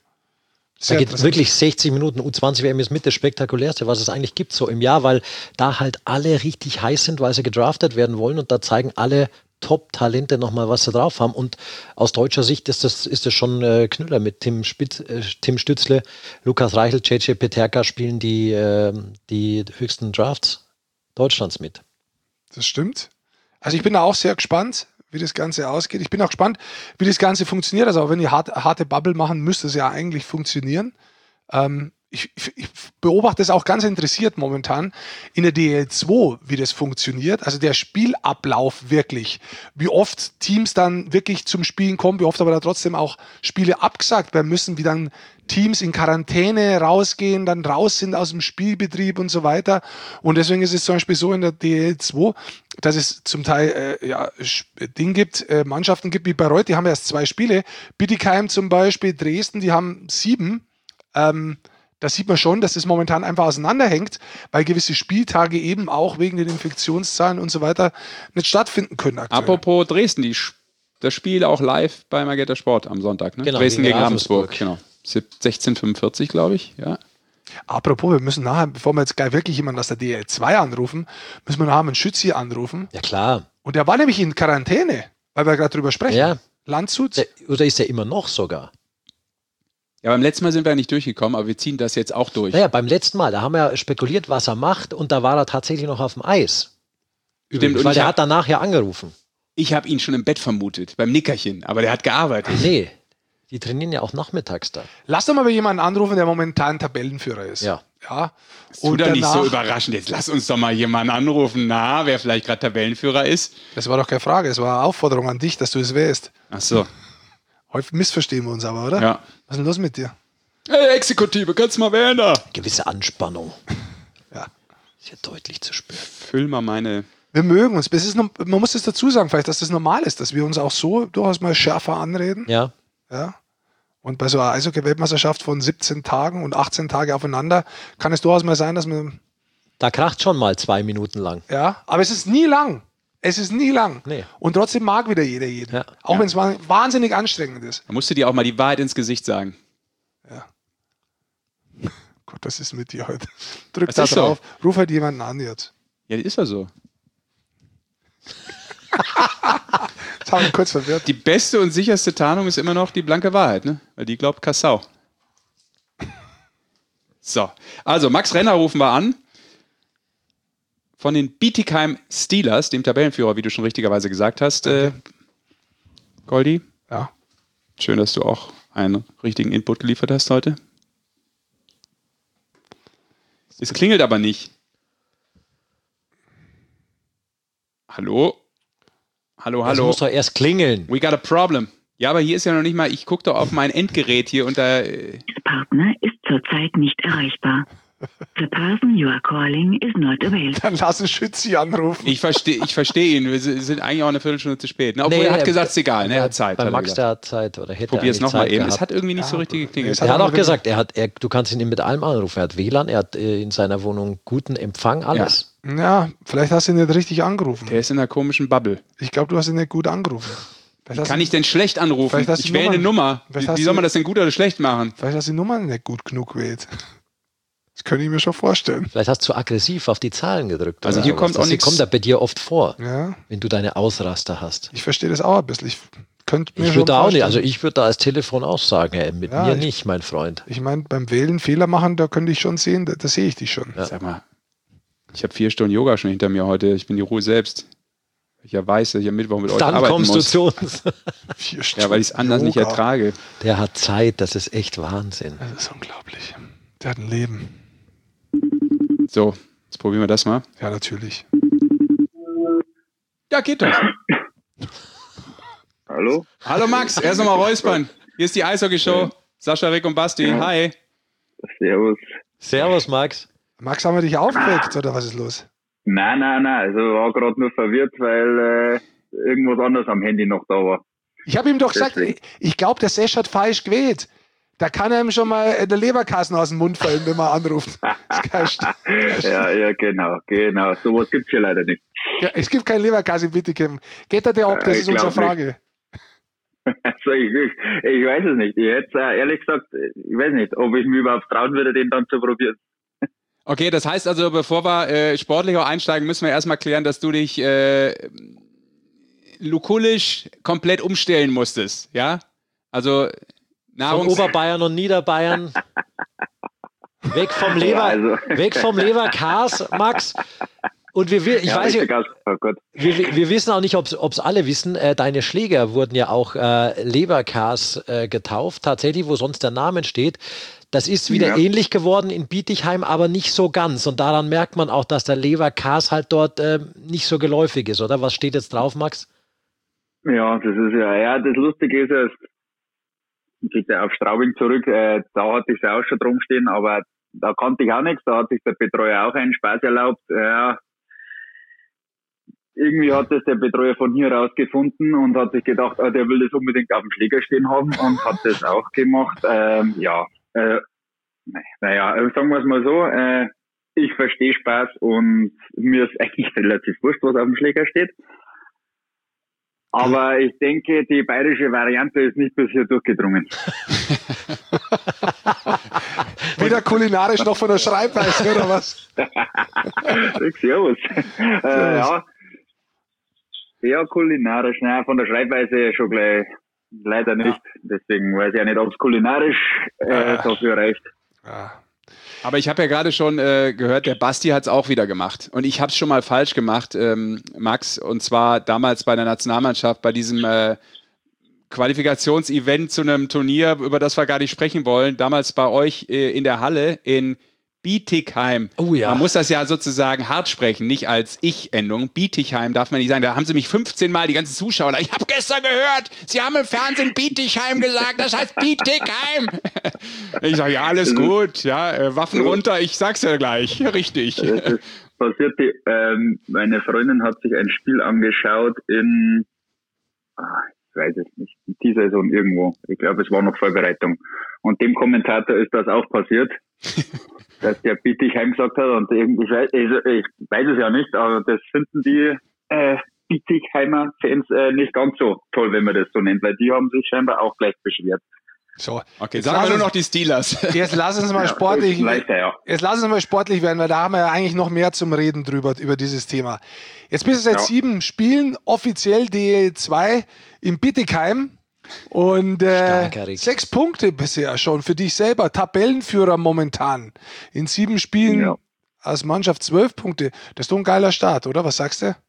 da geht wirklich sechzig Minuten. U zwanzig W M ist mit das Spektakulärste, was es eigentlich gibt so im Jahr, weil da halt alle richtig heiß sind, weil sie gedraftet werden wollen und da zeigen alle Top-Talente nochmal, was sie drauf haben. Und aus deutscher Sicht ist das, ist das schon äh, Knüller mit Tim, Spitz, äh, Tim Stützle, Lukas Reichel, J J Peterka spielen die, äh, die höchsten Drafts Deutschlands mit. Das stimmt. Also ich bin da auch sehr gespannt, wie das Ganze ausgeht. Ich bin auch gespannt, wie das Ganze funktioniert. Also auch wenn die hart, harte Bubble machen, müsste es ja eigentlich funktionieren. Ähm, ich, ich, ich beobachte es auch ganz interessiert momentan in der D L zwei, wie das funktioniert. Also der Spielablauf wirklich. Wie oft Teams dann wirklich zum Spielen kommen, wie oft aber da trotzdem auch Spiele abgesagt werden müssen, wie dann Teams in Quarantäne rausgehen, dann raus sind aus dem Spielbetrieb und so weiter. Und deswegen ist es zum Beispiel so in der D L zwei, dass es zum Teil äh, ja, Ding gibt, äh, Mannschaften gibt wie Bayreuth, die haben erst zwei Spiele. Bietigheim zum Beispiel, Dresden, die haben sieben. Ähm, da sieht man schon, dass das momentan einfach auseinanderhängt, weil gewisse Spieltage eben auch wegen den Infektionszahlen und so weiter nicht stattfinden können aktuell. Apropos Dresden, die, das Spiel auch live bei Magenta Sport am Sonntag. Ne? Genau, Dresden gegen gegen Ravensburg. Ravensburg. Genau. sechzehn fünfundvierzig, glaube ich. Ja. Apropos, wir müssen nachher, bevor wir jetzt gleich wirklich jemanden aus der D L zwei anrufen, müssen wir nachher einen Schützi anrufen. Ja klar. Und der war nämlich in Quarantäne, weil wir gerade drüber sprechen. Ja. Landshut. Der, oder ist er immer noch sogar? Ja, beim letzten Mal sind wir ja nicht durchgekommen, aber wir ziehen das jetzt auch durch. Naja, beim letzten Mal, da haben wir spekuliert, was er macht und da war er tatsächlich noch auf dem Eis. Stimmt, und weil ich der hab- hat danach ja angerufen. Ich habe ihn schon im Bett vermutet, beim Nickerchen, aber der hat gearbeitet. Nee, die trainieren ja auch nachmittags da. Lass doch mal bei jemanden anrufen, der momentan Tabellenführer ist. Ja. Ja. Das tut doch nicht so überraschend. Jetzt lass uns doch mal jemanden anrufen, na, wer vielleicht gerade Tabellenführer ist. Das war doch keine Frage, es war eine Aufforderung an dich, dass du es wärst. Ach so. Häufig missverstehen wir uns aber, oder? Ja. Was ist denn los mit dir? Hey, Exekutive, kannst du mal wählen da? Gewisse Anspannung. Ja. Ist ja deutlich zu spüren. Füll mal meine... Wir mögen uns. Das ist, noch- man muss es dazu sagen, vielleicht, dass das normal ist, dass wir uns auch so durchaus mal schärfer anreden. Ja. Ja. Und bei so einer Eishockey-Weltmeisterschaft von siebzehn Tagen und achtzehn Tage aufeinander kann es durchaus mal sein, dass man. Da kracht schon mal zwei Minuten lang. Ja, aber es ist nie lang. Es ist nie lang. Nee. Und trotzdem mag wieder jeder jeden. Ja. Auch Ja. wenn es wahnsinnig anstrengend ist. Da musst du dir auch mal die Wahrheit ins Gesicht sagen. Gott, was ist mit dir heute? Drück Das da ist so. drauf. Ruf halt jemanden an jetzt. Ja, das ist ja so. Das haben wir kurz verwirrt. Die beste und sicherste Tarnung ist immer noch die blanke Wahrheit, ne? Weil die glaubt Kassau. So, also Max Renner rufen wir an. Von den Bietigheim Steelers, dem Tabellenführer, wie du schon richtigerweise gesagt hast. Äh, Goldi, Ja. schön, dass du auch einen richtigen Input geliefert hast heute. Es klingelt aber nicht. Hallo? Hallo, Das hallo. muss doch erst klingeln. We got a problem. Ja, aber hier ist ja noch nicht mal, ich gucke doch auf mein Endgerät hier und da, äh, Partner ist zurzeit nicht erreichbar. The person you are calling is not available. Dann lass uns Schützi anrufen. Ich verstehe ich versteh ihn. Wir sind eigentlich auch eine Viertelstunde zu spät. Ne? Obwohl Nee, er hat er- gesagt, es ist egal. Ne? Er Ja, hat Zeit. Bei hat er Max, gesagt. der hat Zeit oder hätte Probier es eigentlich nochmal Zeit eben. gehabt. Es hat irgendwie nicht so richtig geklingelt. es hat Er hat aber auch gesagt, er hat, er, du kannst ihn mit allem anrufen. Er hat W L A N, er hat äh, in seiner Wohnung guten Empfang, alles. Ja, vielleicht hast du ihn nicht richtig angerufen. Der ist in einer komischen Bubble. Ich glaube, du hast ihn nicht gut angerufen. Vielleicht hast Kann du- ich denn schlecht anrufen? Vielleicht hast du Ich wähle eine Nummern- Nummer. vielleicht Wie, hast wie soll du- man das denn gut oder schlecht machen? Vielleicht hast du die Nummer nicht gut genug gewählt. Das könnte ich mir schon vorstellen. Vielleicht hast du aggressiv auf die Zahlen gedrückt. Also oder hier sowas. kommt auch das nichts- kommt da bei dir oft vor, Ja, wenn du deine Ausraster hast. ich verstehe das auch ein bisschen. Ich könnte mir Ich schon würde da auch nicht, vorstellen. also ich würde da als Telefon auch sagen, ey, mit Ja, mir ich- nicht, mein Freund. Ich meine, beim Wählen Fehler machen, da könnte ich schon sehen, da, da sehe ich dich schon. Ja. Sag mal, ich habe vier Stunden Yoga schon hinter mir heute. Ich bin die Ruhe selbst. Ich ja weiß, dass ich am Mittwoch mit euch Dann arbeiten kommst muss. du zu uns. Vier Ja, weil ich es anders nicht Yoga. ertrage. Der hat Zeit, das ist echt Wahnsinn. Das ist unglaublich. Der hat ein Leben. So, jetzt probieren wir das mal. Ja, natürlich. Ja, geht doch. Hallo? Hallo Max, erst nochmal räuspern. Hier ist die Eishockey-Show. Sascha, Rick und Basti. Ja. Hi. Servus. Servus, Max. Max, haben wir dich aufgeweckt oder was ist los? Nein, nein, nein. Also war gerade nur verwirrt, weil äh, irgendwas anderes am Handy noch da war. Ich habe ihm doch gesagt, Deswegen. ich, ich glaube, der Sesh hat falsch gewählt. Da kann er ihm schon mal äh, der Leberkasten aus dem Mund fallen, wenn man anruft. Das ist kein St- Ja, ja, genau, genau. Sowas gibt's hier leider nicht. ja, es gibt keinen Leberkasten in Bittigem. Geht er dir ab? Das Ich ist unsere glaub Frage. Also ich, ich, ich weiß es nicht. Ich hätte äh, ehrlich gesagt, ich weiß nicht, ob ich mir überhaupt trauen würde, den dann zu probieren. Okay, das heißt also, bevor wir äh, sportlich auch einsteigen, müssen wir erstmal klären, dass du dich äh, lukulisch komplett umstellen musstest, ja? Also Von Nahrungs... Oberbayern und Niederbayern. Weg vom Leber, Ja, also. weg vom Leberkas, Max. Und wir, wir ich ja, weiß richtig nicht, aus- oh Gott. wir, wir wir wissen auch nicht, ob es alle wissen, äh, deine Schläger wurden ja auch äh, Leberkas äh, getauft, tatsächlich, wo sonst der Name steht. Das ist wieder Ja. ähnlich geworden in Bietigheim, aber nicht so ganz. Und daran merkt man auch, dass der Leberkas halt dort äh, nicht so geläufig ist, oder? Was steht jetzt drauf, Max? Ja, das ist ja, ja, das Lustige ist ja, es geht ja auf Straubing zurück, äh, da hatte ich ja auch schon drum stehen, aber da kannte ich auch nichts, da hat sich der Betreuer auch einen Spaß erlaubt, ja. Irgendwie hat das der Betreuer von hier raus gefunden und hat sich gedacht, ah, der will das unbedingt auf dem Schläger stehen haben und hat das auch gemacht. Ähm, ja, äh, naja, sagen wir es mal so, äh, ich verstehe Spaß und mir ist eigentlich relativ wurscht, was auf dem Schläger steht. Aber ich denke, die bayerische Variante ist nicht bisher durchgedrungen. Weder kulinarisch noch von der Schreibweise, oder was? Servus. äh, ja. Ja, kulinarisch, nein, von der Schreibweise schon gleich leider nicht. Deswegen weiß ich ja nicht, ob es kulinarisch äh, dafür reicht. Ja. Aber ich habe ja gerade schon äh, gehört, der Basti hat es auch wieder gemacht. Und ich habe es schon mal falsch gemacht, ähm, Max. Und zwar damals bei der Nationalmannschaft, bei diesem äh, Qualifikationsevent zu einem Turnier, über das wir gar nicht sprechen wollen. Damals bei euch äh, in der Halle in Bietigheim. Oh ja. Man muss das ja sozusagen hart sprechen, nicht als Ich-Endung. Bietigheim darf man nicht sagen. Da haben sie mich fünfzehn Mal, die ganzen Zuschauer, ich habe gestern gehört, sie haben im Fernsehen Bietigheim gesagt, das heißt Bietigheim. Ich sage, ja, alles gut, ja, äh, Waffen runter, ich sag's ja gleich, richtig. Das ist passiert, die, ähm, meine Freundin hat sich ein Spiel angeschaut in, ah, ich weiß es nicht, in dieser Saison irgendwo. Ich glaube, es war noch Vorbereitung. Und dem Kommentator ist das auch passiert, dass der Bietigheim gesagt hat. Und irgendwie, ich weiß, ich weiß es ja nicht, aber das finden die äh, Bietigheimer Fans äh, nicht ganz so toll, wenn man das so nennt, weil die haben sich scheinbar auch gleich beschwert. So. Okay, Jetzt sagen wir lass nur uns- noch die Steelers. Jetzt lass uns mal Ja, sportlich. das ist leichter, ja. Jetzt lass uns mal sportlich werden, weil da haben wir ja eigentlich noch mehr zum Reden drüber, über dieses Thema. Jetzt bist du seit Ja. sieben Spielen offiziell D zwei in Bittigheim und äh, Starker Rick. sechs Punkte bisher schon für dich selber. Tabellenführer momentan. In sieben Spielen Ja. als Mannschaft zwölf Punkte. Das ist doch ein geiler Start, oder? Was sagst du?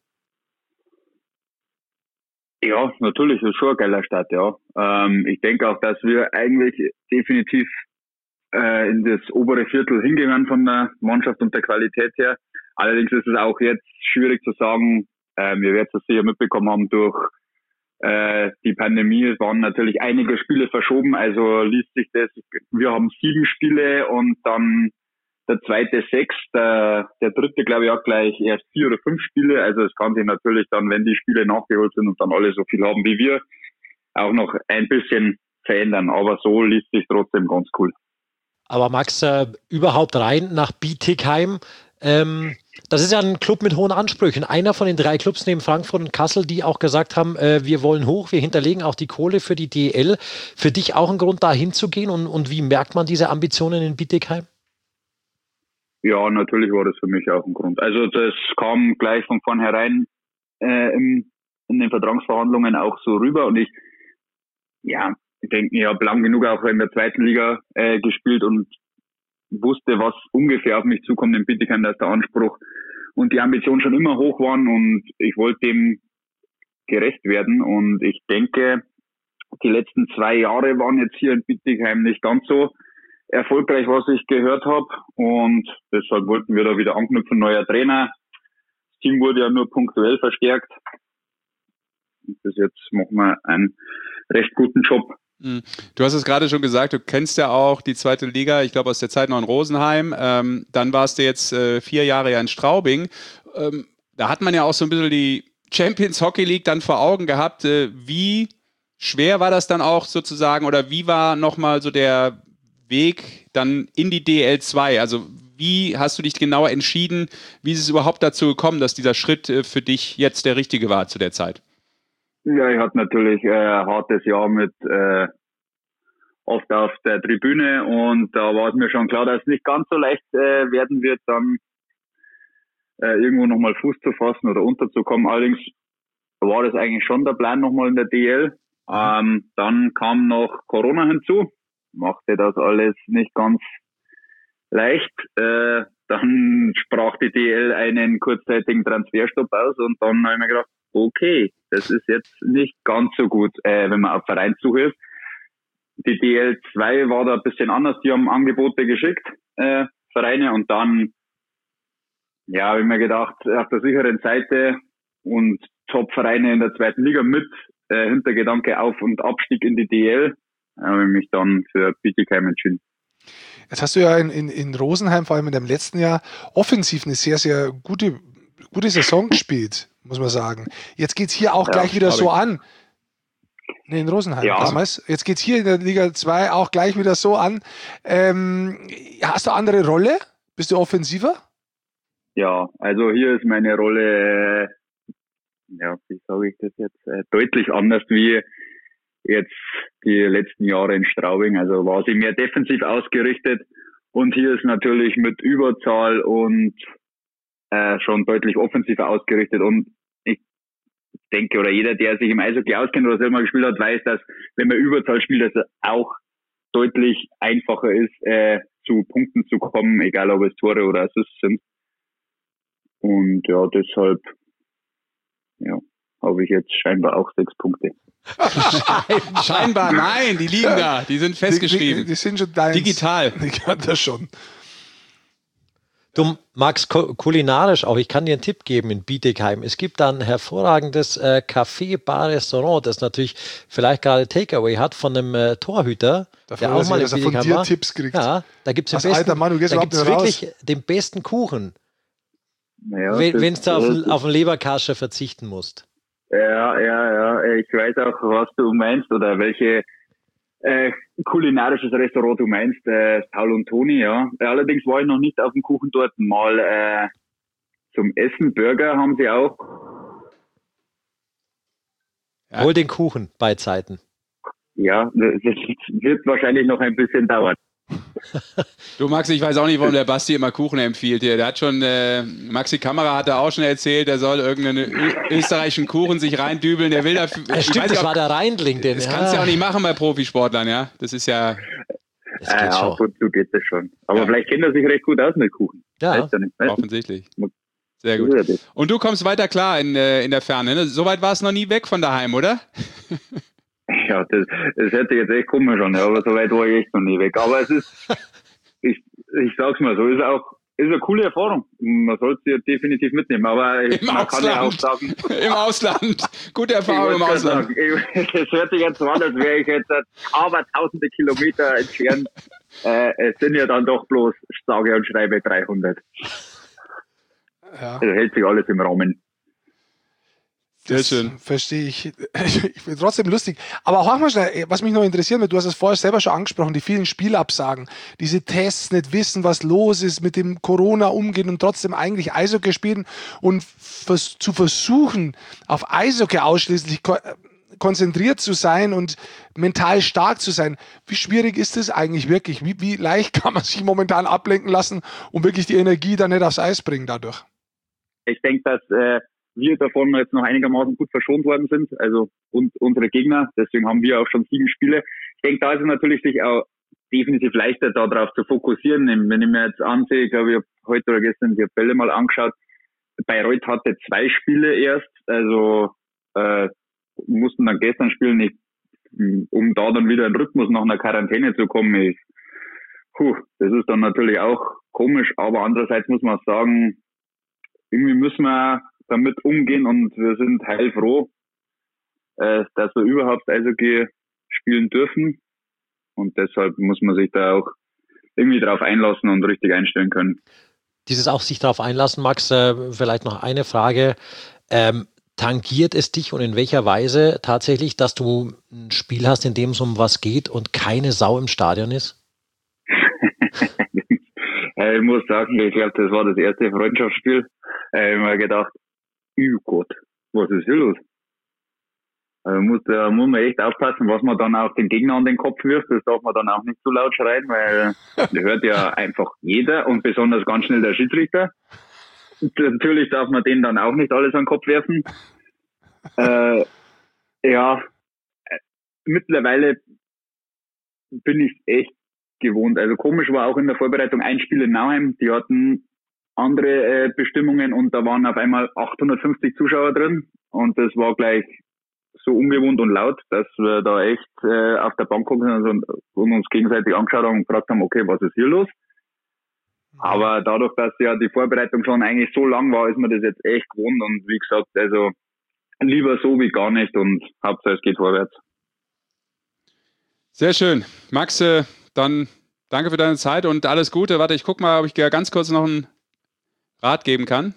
Ja, natürlich, das ist schon ein geiler Start, ja. Ähm, ich denke auch, dass wir eigentlich definitiv äh, in das obere Viertel hingehören von der Mannschaft und der Qualität her. Allerdings ist es auch jetzt schwierig zu sagen, äh, wir werden es sicher mitbekommen haben durch äh, die Pandemie. Es waren natürlich einige Spiele verschoben, also liest sich das, wir haben sieben Spiele und dann der zweite sechs, der, der dritte, glaube ich, auch gleich erst vier oder fünf Spiele. Also es kann sich natürlich dann, wenn die Spiele nachgeholt sind und dann alle so viel haben wie wir, auch noch ein bisschen verändern. Aber so liest sich trotzdem ganz cool. Aber Max, äh, überhaupt rein nach Bietigheim, ähm, das ist ja ein Club mit hohen Ansprüchen. Einer von den drei Clubs neben Frankfurt und Kassel, die auch gesagt haben, äh, wir wollen hoch, wir hinterlegen auch die Kohle für die D E L. Für dich auch ein Grund, da hinzugehen? Und, und wie merkt man diese Ambitionen in Bietigheim? Ja, natürlich war das für mich auch ein Grund. Also das kam gleich von vornherein äh, in, in den Vertragsverhandlungen auch so rüber. Und ich, ja, ich denke, ich habe lang genug auch in der zweiten Liga äh, gespielt und wusste, was ungefähr auf mich zukommt in Bietigheim, dass der Anspruch und die Ambition schon immer hoch waren und ich wollte dem gerecht werden. Und ich denke, die letzten zwei Jahre waren jetzt hier in Bietigheim nicht ganz so erfolgreich, was ich gehört habe. Und deshalb wollten wir da wieder anknüpfen, neuer Trainer. Das Team wurde ja nur punktuell verstärkt. Und bis jetzt machen wir einen recht guten Job. Du hast es gerade schon gesagt, du kennst ja auch die zweite Liga, ich glaube aus der Zeit noch in Rosenheim. Ähm, dann warst du jetzt äh, vier Jahre ja in Straubing. Ähm, da hat man ja auch so ein bisschen die Champions Hockey League dann vor Augen gehabt. Äh, wie schwer war das dann auch sozusagen oder wie war nochmal so der Weg dann in die D L zwei? Also wie hast du dich genauer entschieden? Wie ist es überhaupt dazu gekommen, dass dieser Schritt äh, für dich jetzt der richtige war zu der Zeit? Ja, ich hatte natürlich äh, ein hartes Jahr mit äh, oft auf der Tribüne und da war es mir schon klar, dass es nicht ganz so leicht äh, werden wird, dann äh, irgendwo nochmal Fuß zu fassen oder unterzukommen. Allerdings war das eigentlich schon der Plan nochmal in der D L. Ähm, dann kam noch Corona hinzu, machte das alles nicht ganz leicht. Äh, dann sprach die D L einen kurzzeitigen Transferstopp aus und dann habe ich mir gedacht, okay, das ist jetzt nicht ganz so gut, äh, wenn man auf Vereinssuche ist. Die D L zwei war da ein bisschen anders, die haben Angebote geschickt, äh, Vereine, und dann, ja, habe ich mir gedacht, auf der sicheren Seite und Top-Vereine in der zweiten Liga mit, äh, Hintergedanke Auf- und Abstieg in die D L, habe ich mich dann für Bietigheim entschieden. Jetzt hast du ja in, in, in Rosenheim, vor allem in dem letzten Jahr, offensiv eine sehr, sehr gute, gute Saison gespielt, muss man sagen. Jetzt geht es hier auch ja, gleich wieder so an. Nee, in Rosenheim ja. damals. Jetzt geht es hier in der Liga zwei auch gleich wieder so an. Ähm, hast du andere Rolle? Bist du offensiver? Ja, also hier ist meine Rolle, äh, ja, wie sage ich das jetzt, äh, deutlich anders wie jetzt die letzten Jahre in Straubing. Also war sie mehr defensiv ausgerichtet und hier ist natürlich mit Überzahl und äh, schon deutlich offensiver ausgerichtet. Und ich denke, oder jeder, der sich im Eishockey auskennt oder selber mal gespielt hat, weiß, dass wenn man Überzahl spielt, dass es auch deutlich einfacher ist, äh, zu Punkten zu kommen, egal ob es Tore oder Assists sind. Und ja, deshalb ja, habe ich jetzt scheinbar auch sechs Punkte. Scheinbar, nein, die liegen da, die sind festgeschrieben. Die, die, die sind schon deins. Digital. Ich kann das schon. Du, Max, kulinarisch auch, ich kann dir einen Tipp geben in Bietigheim. Es gibt da ein hervorragendes äh, Café, Bar, Restaurant, das natürlich vielleicht gerade Takeaway hat von einem äh, Torhüter, Dafür, der auch mal in dass er von dir Tipps kriegt. Ja, da gibt es alter Mann, du gehst da gibt's wirklich raus. den besten Kuchen, Naja, wenn du auf, auf einen Leberkascher verzichten musst. Ja, ja, ja. Ich weiß auch, was du meinst oder welche äh, kulinarisches Restaurant du meinst. Äh, Paul und Toni, ja. Allerdings war ich noch nicht auf dem Kuchen dort. Mal äh, zum Essen. Burger haben sie auch. Ja. Hol den Kuchen bei Zeiten. Ja, das wird wahrscheinlich noch ein bisschen dauern. Du Max, ich weiß auch nicht, warum der Basti immer Kuchen empfiehlt hier. Der hat schon, äh, Maxi Kamera hat da auch schon erzählt, der soll irgendeinen Ö- österreichischen Kuchen sich reindübeln. Der will dafür. Ja, stimmt, das auch, war der Reindling. Den, das ja. kannst du ja auch nicht machen bei Profisportlern, ja. Das ist ja. Das geht äh, schon. Ab und zu geht das schon. Aber ja. Vielleicht kennt er sich recht gut aus mit Kuchen. Ja, weißt du nicht, weißt du? Offensichtlich. Sehr gut. Und du kommst weiter klar in, äh, in der Ferne. Ne? Soweit war es noch nie weg von daheim, oder? Ja, das, das hört sich jetzt echt komisch an, ja, aber so weit war ich echt noch nie weg. Aber es ist, ich, ich sag's mal so, ist auch, ist eine coole Erfahrung. Man sollte sie definitiv mitnehmen, aber Im man Ausland. kann ja auch sagen. Im Ausland. Gute Erfahrung im Ausland. Sagen, das hört sich jetzt so an, als wäre ich jetzt aber tausende Kilometer entfernt äh, es sind ja dann doch bloß sage und schreibe dreihundert. Ja. Also hält sich alles im Rahmen. Sehr Das schön. Verstehe ich. Ich finde trotzdem lustig. Aber auch mal schnell, was mich noch interessiert, du hast es vorher selber schon angesprochen, die vielen Spielabsagen, diese Tests, nicht wissen, was los ist, mit dem Corona umgehen und trotzdem eigentlich Eishockey spielen und vers- zu versuchen, auf Eishockey ausschließlich ko- konzentriert zu sein und mental stark zu sein. Wie schwierig ist das eigentlich wirklich? Wie, wie leicht kann man sich momentan ablenken lassen und wirklich die Energie dann nicht aufs Eis bringen dadurch? Ich denke, dass äh, wir davon jetzt noch einigermaßen gut verschont worden sind, also und unsere Gegner. Deswegen haben wir auch schon sieben Spiele. Ich denke, da ist es natürlich sich auch definitiv leichter, darauf zu fokussieren. Wenn ich mir jetzt ansehe, ich glaube, ich habe heute oder gestern die Tabelle mal angeschaut. Bayreuth hatte zwei Spiele erst, also äh, mussten dann gestern spielen, nicht, um da dann wieder in Rhythmus nach einer Quarantäne zu kommen. Ich, puh, das ist dann natürlich auch komisch, aber andererseits muss man sagen, irgendwie müssen wir damit umgehen und wir sind heilfroh, äh, dass wir überhaupt Eishockey spielen dürfen und deshalb muss man sich da auch irgendwie drauf einlassen und richtig einstellen können. Dieses auch sich darauf einlassen, Max, äh, vielleicht noch eine Frage. Ähm, tangiert es dich und in welcher Weise tatsächlich, dass du ein Spiel hast, in dem es um was geht und keine Sau im Stadion ist? Ja, ich muss sagen, ich glaube, das war das erste Freundschaftsspiel. Ich habe mir gedacht, oh Gott, was ist hier los? Also muss, da muss man echt aufpassen, was man dann auf den Gegner an den Kopf wirft. Das darf man dann auch nicht zu laut schreien, weil das hört ja einfach jeder und besonders ganz schnell der Schiedsrichter. Und natürlich darf man denen dann auch nicht alles an den Kopf werfen. Äh, ja, mittlerweile bin ich echt gewohnt. Also komisch war auch in der Vorbereitung ein Spiel in Nauheim. Die hatten andere äh, Bestimmungen und da waren auf einmal achthundertfünfzig Zuschauer drin und das war gleich so ungewohnt und laut, dass wir da echt äh, auf der Bank gekommen sind und, und uns gegenseitig angeschaut haben und gefragt haben, okay, was ist hier los? Aber dadurch, dass ja die Vorbereitung schon eigentlich so lang war, ist mir das jetzt echt gewohnt und wie gesagt, also lieber so wie gar nicht und Hauptsache es geht vorwärts. Sehr schön. Max, äh, dann danke für deine Zeit und alles Gute. Warte, ich gucke mal, ob ich dir ganz kurz noch einen Rat geben kann.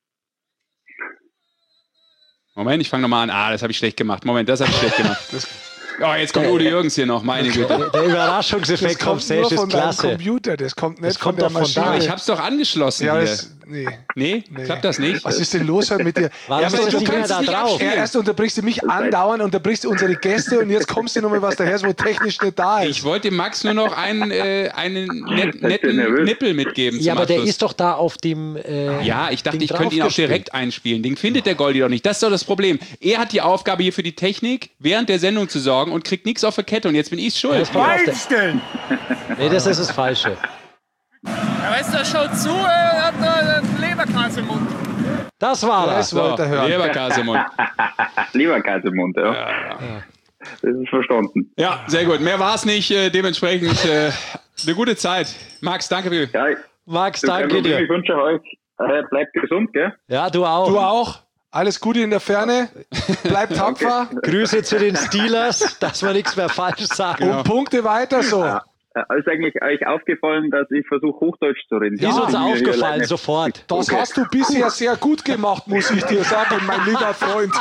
Moment, ich fange nochmal an. Ah, das habe ich schlecht gemacht. Moment, das habe ich schlecht gemacht. Oh, jetzt kommt Udo Jürgens hier noch, meine Güte. Der, der Überraschungseffekt Das vom kommt nur Stage von ist deinem klasse. Computer, das kommt nicht Das kommt von der doch von da. Maschine. Aber ich habe es doch angeschlossen ja, hier. das, nee. Nee, Nee. klappt das nicht? Was ist denn los heute mit dir? Warum Erst, bist du unter- nicht mehr da kannst drauf? abspielen. Erst unterbrichst du mich andauernd, unterbrichst du unsere Gäste und jetzt kommst du nochmal was daher, wo technisch nicht da ist. Ich wollte dem Max nur noch einen, äh, einen net, Seid ihr netten nervös? Nippel mitgeben. Ja, zum aber der Abschluss. ist doch da auf dem äh, Ja, ich dachte, Ding ich könnte ihn auch draufgespielt. direkt einspielen. Den findet der Goldi doch nicht. Das ist doch das Problem. Er hat die Aufgabe, hier für die Technik während der Sendung zu sorgen und kriegt nichts auf der Kette. Und jetzt bin ich schuld. Das kommt auf der- Nee, das ist das Falsche. Ja, weißt du, er schaut zu, er hat einen Leberkäse im Mund. Das war Das das. wollte er hören. Leberkäse im Mund. Lieber Käse im Mund, ja. Das ist verstanden. Ja, sehr gut. Mehr war es nicht. Äh, dementsprechend äh, eine gute Zeit. Max, danke für. Ja, ich, Max, kein danke Problem. dir. Ich wünsche euch, äh, bleibt gesund, gell? Ja, du auch. Du auch. Alles Gute in der Ferne. Bleib tapfer Grüße zu den Steelers, dass wir nichts mehr falsch sagen. und Punkte weiter so. Äh, ist eigentlich euch aufgefallen, dass ich versuche, Hochdeutsch zu reden? Ist uns Ich bin mir hier aufgefallen, alleine- sofort. Das Okay. hast du bisher sehr gut gemacht, muss ich dir sagen, mein lieber Freund.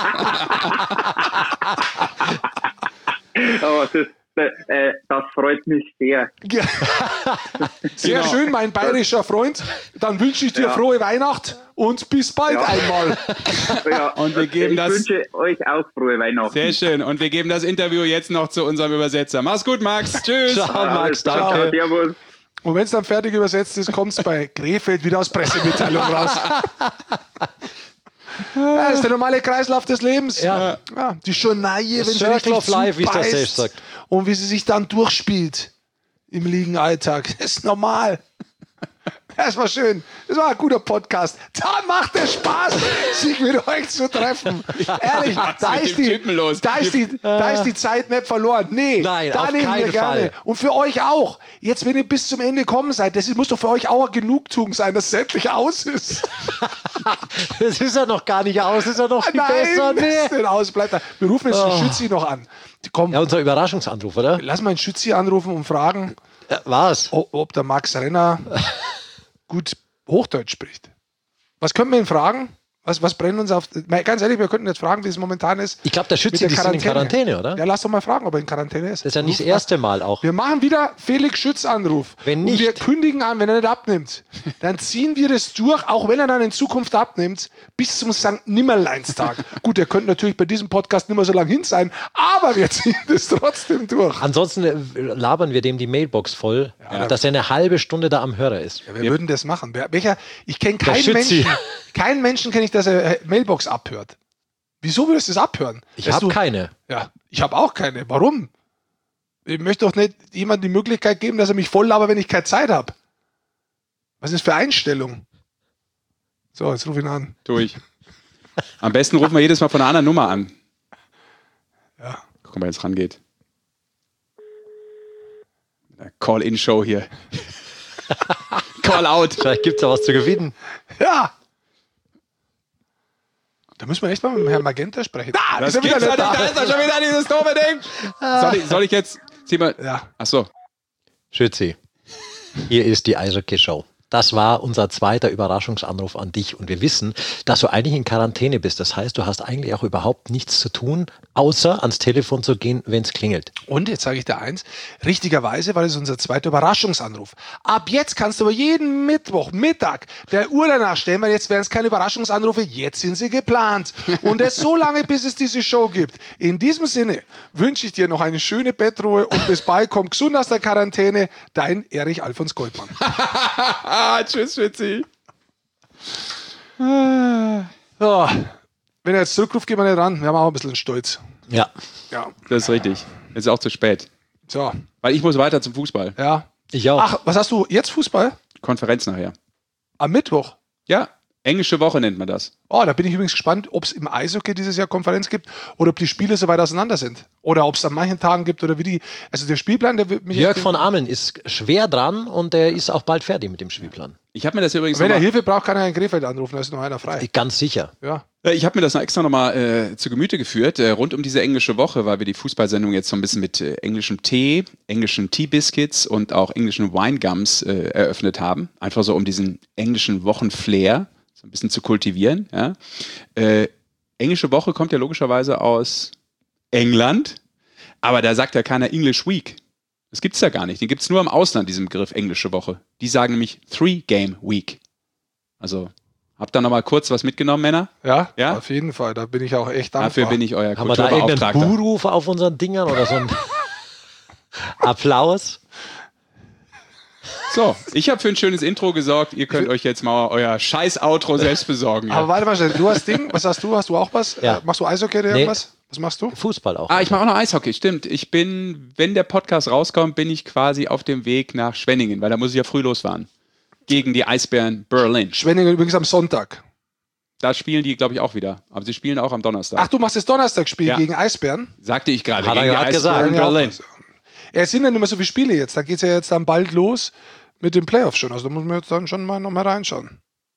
Aber das, äh, das freut mich sehr. Ja. Sehr Genau. schön, mein bayerischer Freund. Dann wünsche ich dir Ja. frohe Weihnacht und bis bald Ja. einmal. Ja, Und wir geben ich das- wünsche euch auch frohe Weihnachten. Sehr schön. Und wir geben das Interview jetzt noch zu unserem Übersetzer. Mach's gut, Max. Tschüss. Ciao, Max, Alles klar, danke. Servus. Und wenn es dann fertig übersetzt ist, kommt es bei Krefeld wieder aus Pressemitteilung raus. Ja, das ist der normale Kreislauf des Lebens. Ja. Ja, die Journaille, wenn sie Circle richtig of Life, wie es der zubeißt Sage sagt. und wie sie sich dann durchspielt im Liegenalltag. Das ist normal. Das war schön. Das war ein guter Podcast. Da macht es Spaß, sich mit euch zu treffen. Ehrlich, was da mit ist, dem die, Typen los? da, ist die, da ist die Zeit nicht verloren. Nee, Nein, da auf nehmen wir keinen gerne. Fall. Und für euch auch. Jetzt, wenn ihr bis zum Ende kommen seid, das muss doch für euch auch eine Genugtuung sein, dass es endlich aus ist. Das ist ja noch gar nicht aus, das ist ja noch viel Nein, besser. das ist Nee. nicht aus. Bleibt da. Wir rufen jetzt den Schützi noch an. Komm, Ja, unser Überraschungsanruf, oder? lass mal einen Schützi anrufen und fragen. Was? ob, ob der Max Renner gut Hochdeutsch spricht. Was können wir ihn fragen? Was, was brennt uns auf... Ganz ehrlich, wir könnten jetzt fragen, wie es momentan ist. Ich glaube, der Schütze ist in Quarantäne, oder? Ja, lass doch mal fragen, ob er in Quarantäne ist. Das ist ja nicht das erste Mal auch. Wir machen wieder Felix Schütz Anruf. Wenn nicht. Und wir kündigen an, wenn er nicht abnimmt. Dann ziehen wir das durch, auch wenn er dann in Zukunft abnimmt, bis zum Sankt Nimmerleinstag. Gut, er könnte natürlich bei diesem Podcast nicht mehr so lange hin sein, aber wir ziehen das trotzdem durch. Ansonsten labern wir dem die Mailbox voll, ja, dass er eine halbe Stunde da am Hörer ist. Ja, wir ja. würden das machen. Wer, welcher, ich kenne keinen Menschen, keinen Menschen kenne ich, dass er Mailbox abhört. Wieso würdest du das abhören? Ich habe keine. Ja, ich habe auch keine. Warum? Ich möchte doch nicht jemandem die Möglichkeit geben, dass er mich voll labert, wenn ich keine Zeit habe. Was ist das für Einstellung? So, jetzt ruf ihn an. Durch. Am besten rufen wir jedes Mal von einer anderen Nummer an. Ja. Guck mal, jetzt rangeht. Call-in-Show hier. Call-out. Vielleicht gibt es ja was zu gewinnen. Ja. Da müssen wir echt mal mit Herrn Magenta sprechen. Ah, das ist, wieder da. Da ist er schon wieder dieses doofe Ding. Soll ich, soll ich jetzt... Zieh mal. Ja. Ach so. Schützi, hier ist die Eishockey-Show. Das war unser zweiter Überraschungsanruf an dich. Und wir wissen, dass du eigentlich in Quarantäne bist. Das heißt, du hast eigentlich auch überhaupt nichts zu tun, außer ans Telefon zu gehen, wenn es klingelt. Und jetzt sage ich dir eins, richtigerweise war das unser zweiter Überraschungsanruf. Ab jetzt kannst du aber jeden Mittwoch, Mittag der Uhr danach stellen, weil jetzt werden es keine Überraschungsanrufe, jetzt sind sie geplant. Und das so lange, bis es diese Show gibt. In diesem Sinne wünsche ich dir noch eine schöne Bettruhe und bis bald, komm gesund aus der Quarantäne. Dein Erich Alfons Goldmann. Tschüss, Schützi. So, wenn er jetzt zurückruft, gehen wir nicht ran. Wir haben auch ein bisschen Stolz. Ja. Ja. Das ist richtig. Jetzt ist auch zu spät. So. Weil ich muss weiter zum Fußball. Ja. Ich auch. Ach, was hast du jetzt Fußball? Konferenz nachher. Am Mittwoch? Ja, englische Woche nennt man das. Oh, da bin ich übrigens gespannt, ob es im Eishockey dieses Jahr Konferenz gibt oder ob die Spiele so weit auseinander sind. Oder ob es an manchen Tagen gibt oder wie die. Also der Spielplan, der wird mich. Jörg von Ameln ist schwer dran und der ist auch bald fertig mit dem Spielplan. Ich habe mir das übrigens. Wenn er Hilfe braucht, kann er in Krefeld anrufen, da ist noch einer frei. Ganz sicher. Ja. Ich habe mir das noch extra nochmal äh, zu Gemüte geführt, äh, rund um diese englische Woche, weil wir die Fußballsendung jetzt so ein bisschen mit äh, englischem Tee, englischen Tea-Biscuits und auch englischen Wine-Gums äh, eröffnet haben. Einfach so, um diesen englischen Wochenflair so ein bisschen zu kultivieren. Ja. Äh, englische Woche kommt ja logischerweise aus England, aber da sagt ja keiner English Week. Das gibt es ja gar nicht. Den gibt es nur im Ausland, diesen Begriff englische Woche. Die sagen nämlich Three-Game-Week. Also... Habt ihr noch mal kurz was mitgenommen, Männer? Ja, ja, auf jeden Fall. Da bin ich auch echt dankbar. Dafür bin ich euer Haben wir da irgendeinen Buhruf auf unseren Dingern oder so ein Applaus? So, ich habe für ein schönes Intro gesorgt. Ihr könnt euch jetzt mal euer scheiß Outro selbst besorgen. Ja. Aber warte mal, du hast Ding. Was hast du? Hast du auch was? Ja. Machst du Eishockey oder irgendwas? Nee. Was machst du? Fußball auch. Ah, ich mache auch noch Eishockey, stimmt. Ich bin, wenn der Podcast rauskommt, bin ich quasi auf dem Weg nach Schwenningen, weil da muss ich ja früh losfahren. Gegen die Eisbären Berlin. Schwenningen übrigens am Sonntag. Da spielen die, glaube ich, auch wieder. Aber sie spielen auch am Donnerstag. Ach, du machst das Donnerstagspiel ja. gegen Eisbären? Sagte ich gerade. Hat er gerade gesagt. Berlin. Ja, es sind ja nicht mehr so viele Spiele jetzt. Da geht es ja jetzt dann bald los mit den Playoffs schon. Also da muss man jetzt dann schon mal noch mal reinschauen.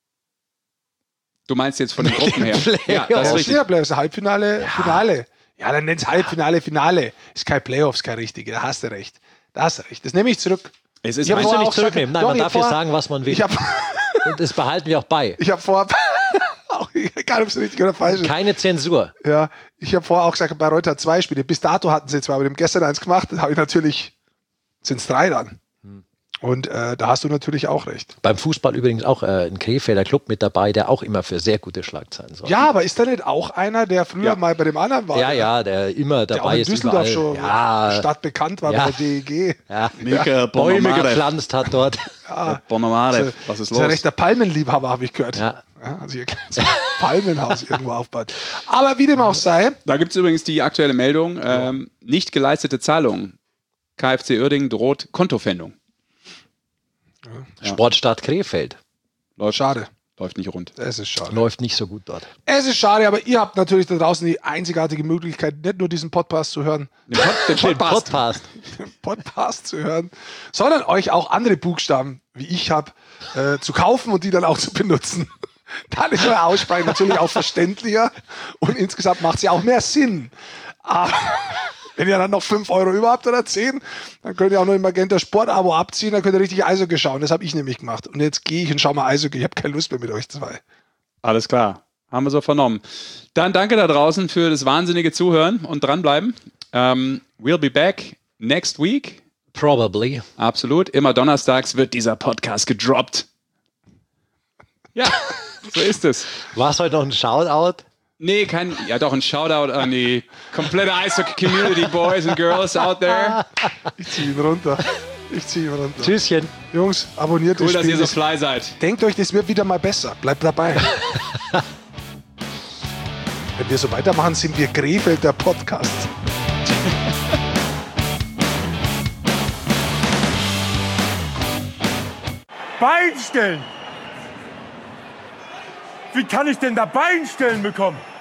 Du meinst jetzt von den Gruppen her? Ja, das ist richtig. Ja, Playoffs, Halbfinale, ja. Finale. Ja, dann nennt es Halbfinale, Finale. Ist kein Playoffs, kein richtige. Da hast du recht. Da hast du recht. Das nehme ich zurück. Es ist ich kannst du nicht zurücknehmen. Nein, doch, man darf ja sagen, was man will. Ich hab, und das behalten wir auch bei. Ich habe vor, egal ob es richtig oder falsch ist. Keine Zensur. Ja, ich habe vorher auch gesagt, bei Reuter zwei Spiele. Bis dato hatten sie zwei, aber dem gestern eins gemacht. Da habe ich natürlich, sind es drei dann. Hm. Und äh, da hast du natürlich auch recht. Beim Fußball übrigens auch äh, ein Krefelder Club mit dabei, der auch immer für sehr gute Schlagzeilen sorgt. Ja, aber ist da nicht auch einer, der früher ja. mal bei dem anderen war? Ja, ja, der immer dabei der auch in ist. Düsseldorf überall. schon ja. stadtbekannt war ja. bei der D E G. Ja. Ja. Bäume gepflanzt hat dort. Ja. Bonomare, was ist los? Das ist ein rechter Palmenliebhaber, habe ich gehört. Ja. Ja, also hier so ein Palmenhaus irgendwo aufbaut. Aber wie dem auch sei. Da gibt es übrigens die aktuelle Meldung, ähm, nicht geleistete Zahlungen. K F C Uerdingen droht Kontofendung. Ja. Sportstadt Krefeld. Läuft, schade. Läuft nicht rund. Es ist schade. Läuft nicht so gut dort. Es ist schade, aber ihr habt natürlich da draußen die einzigartige Möglichkeit, nicht nur diesen Podcast zu hören. Den, Pod, den Podcast. Podcast. Den Podcast zu hören, sondern euch auch andere Buchstaben, wie ich habe, äh, zu kaufen und die dann auch zu benutzen. Dann ist eure Aussprache natürlich auch verständlicher und insgesamt macht es ja auch mehr Sinn. Aber Wenn ihr dann noch fünf Euro über habt oder zehn, dann könnt ihr auch noch im Magenta Sport-Abo abziehen, dann könnt ihr richtig Eishockey schauen. Das habe ich nämlich gemacht. Und jetzt gehe ich und schaue mal Eishockey. Ich habe keine Lust mehr mit euch zwei. Alles klar. Haben wir so vernommen. Dann danke da draußen für das wahnsinnige Zuhören und dranbleiben. Um, we'll be back next week. Probably. Absolut. Immer donnerstags wird dieser Podcast gedroppt. Ja, so ist es. War es heute noch ein Shoutout? Nee, kein, ja doch, ein Shoutout an die komplette Eishockey-Community, Boys and Girls out there. Ich ziehe ihn runter. Ich ziehe ihn runter. Tschüsschen. Jungs, abonniert Cool, das dass Spiel. ihr so fly seid. Denkt euch, das wird wieder mal besser. Bleibt dabei. Wenn wir so weitermachen, sind wir Krefelder Podcast. Bein stellen! Wie kann ich denn da Bein stellen bekommen?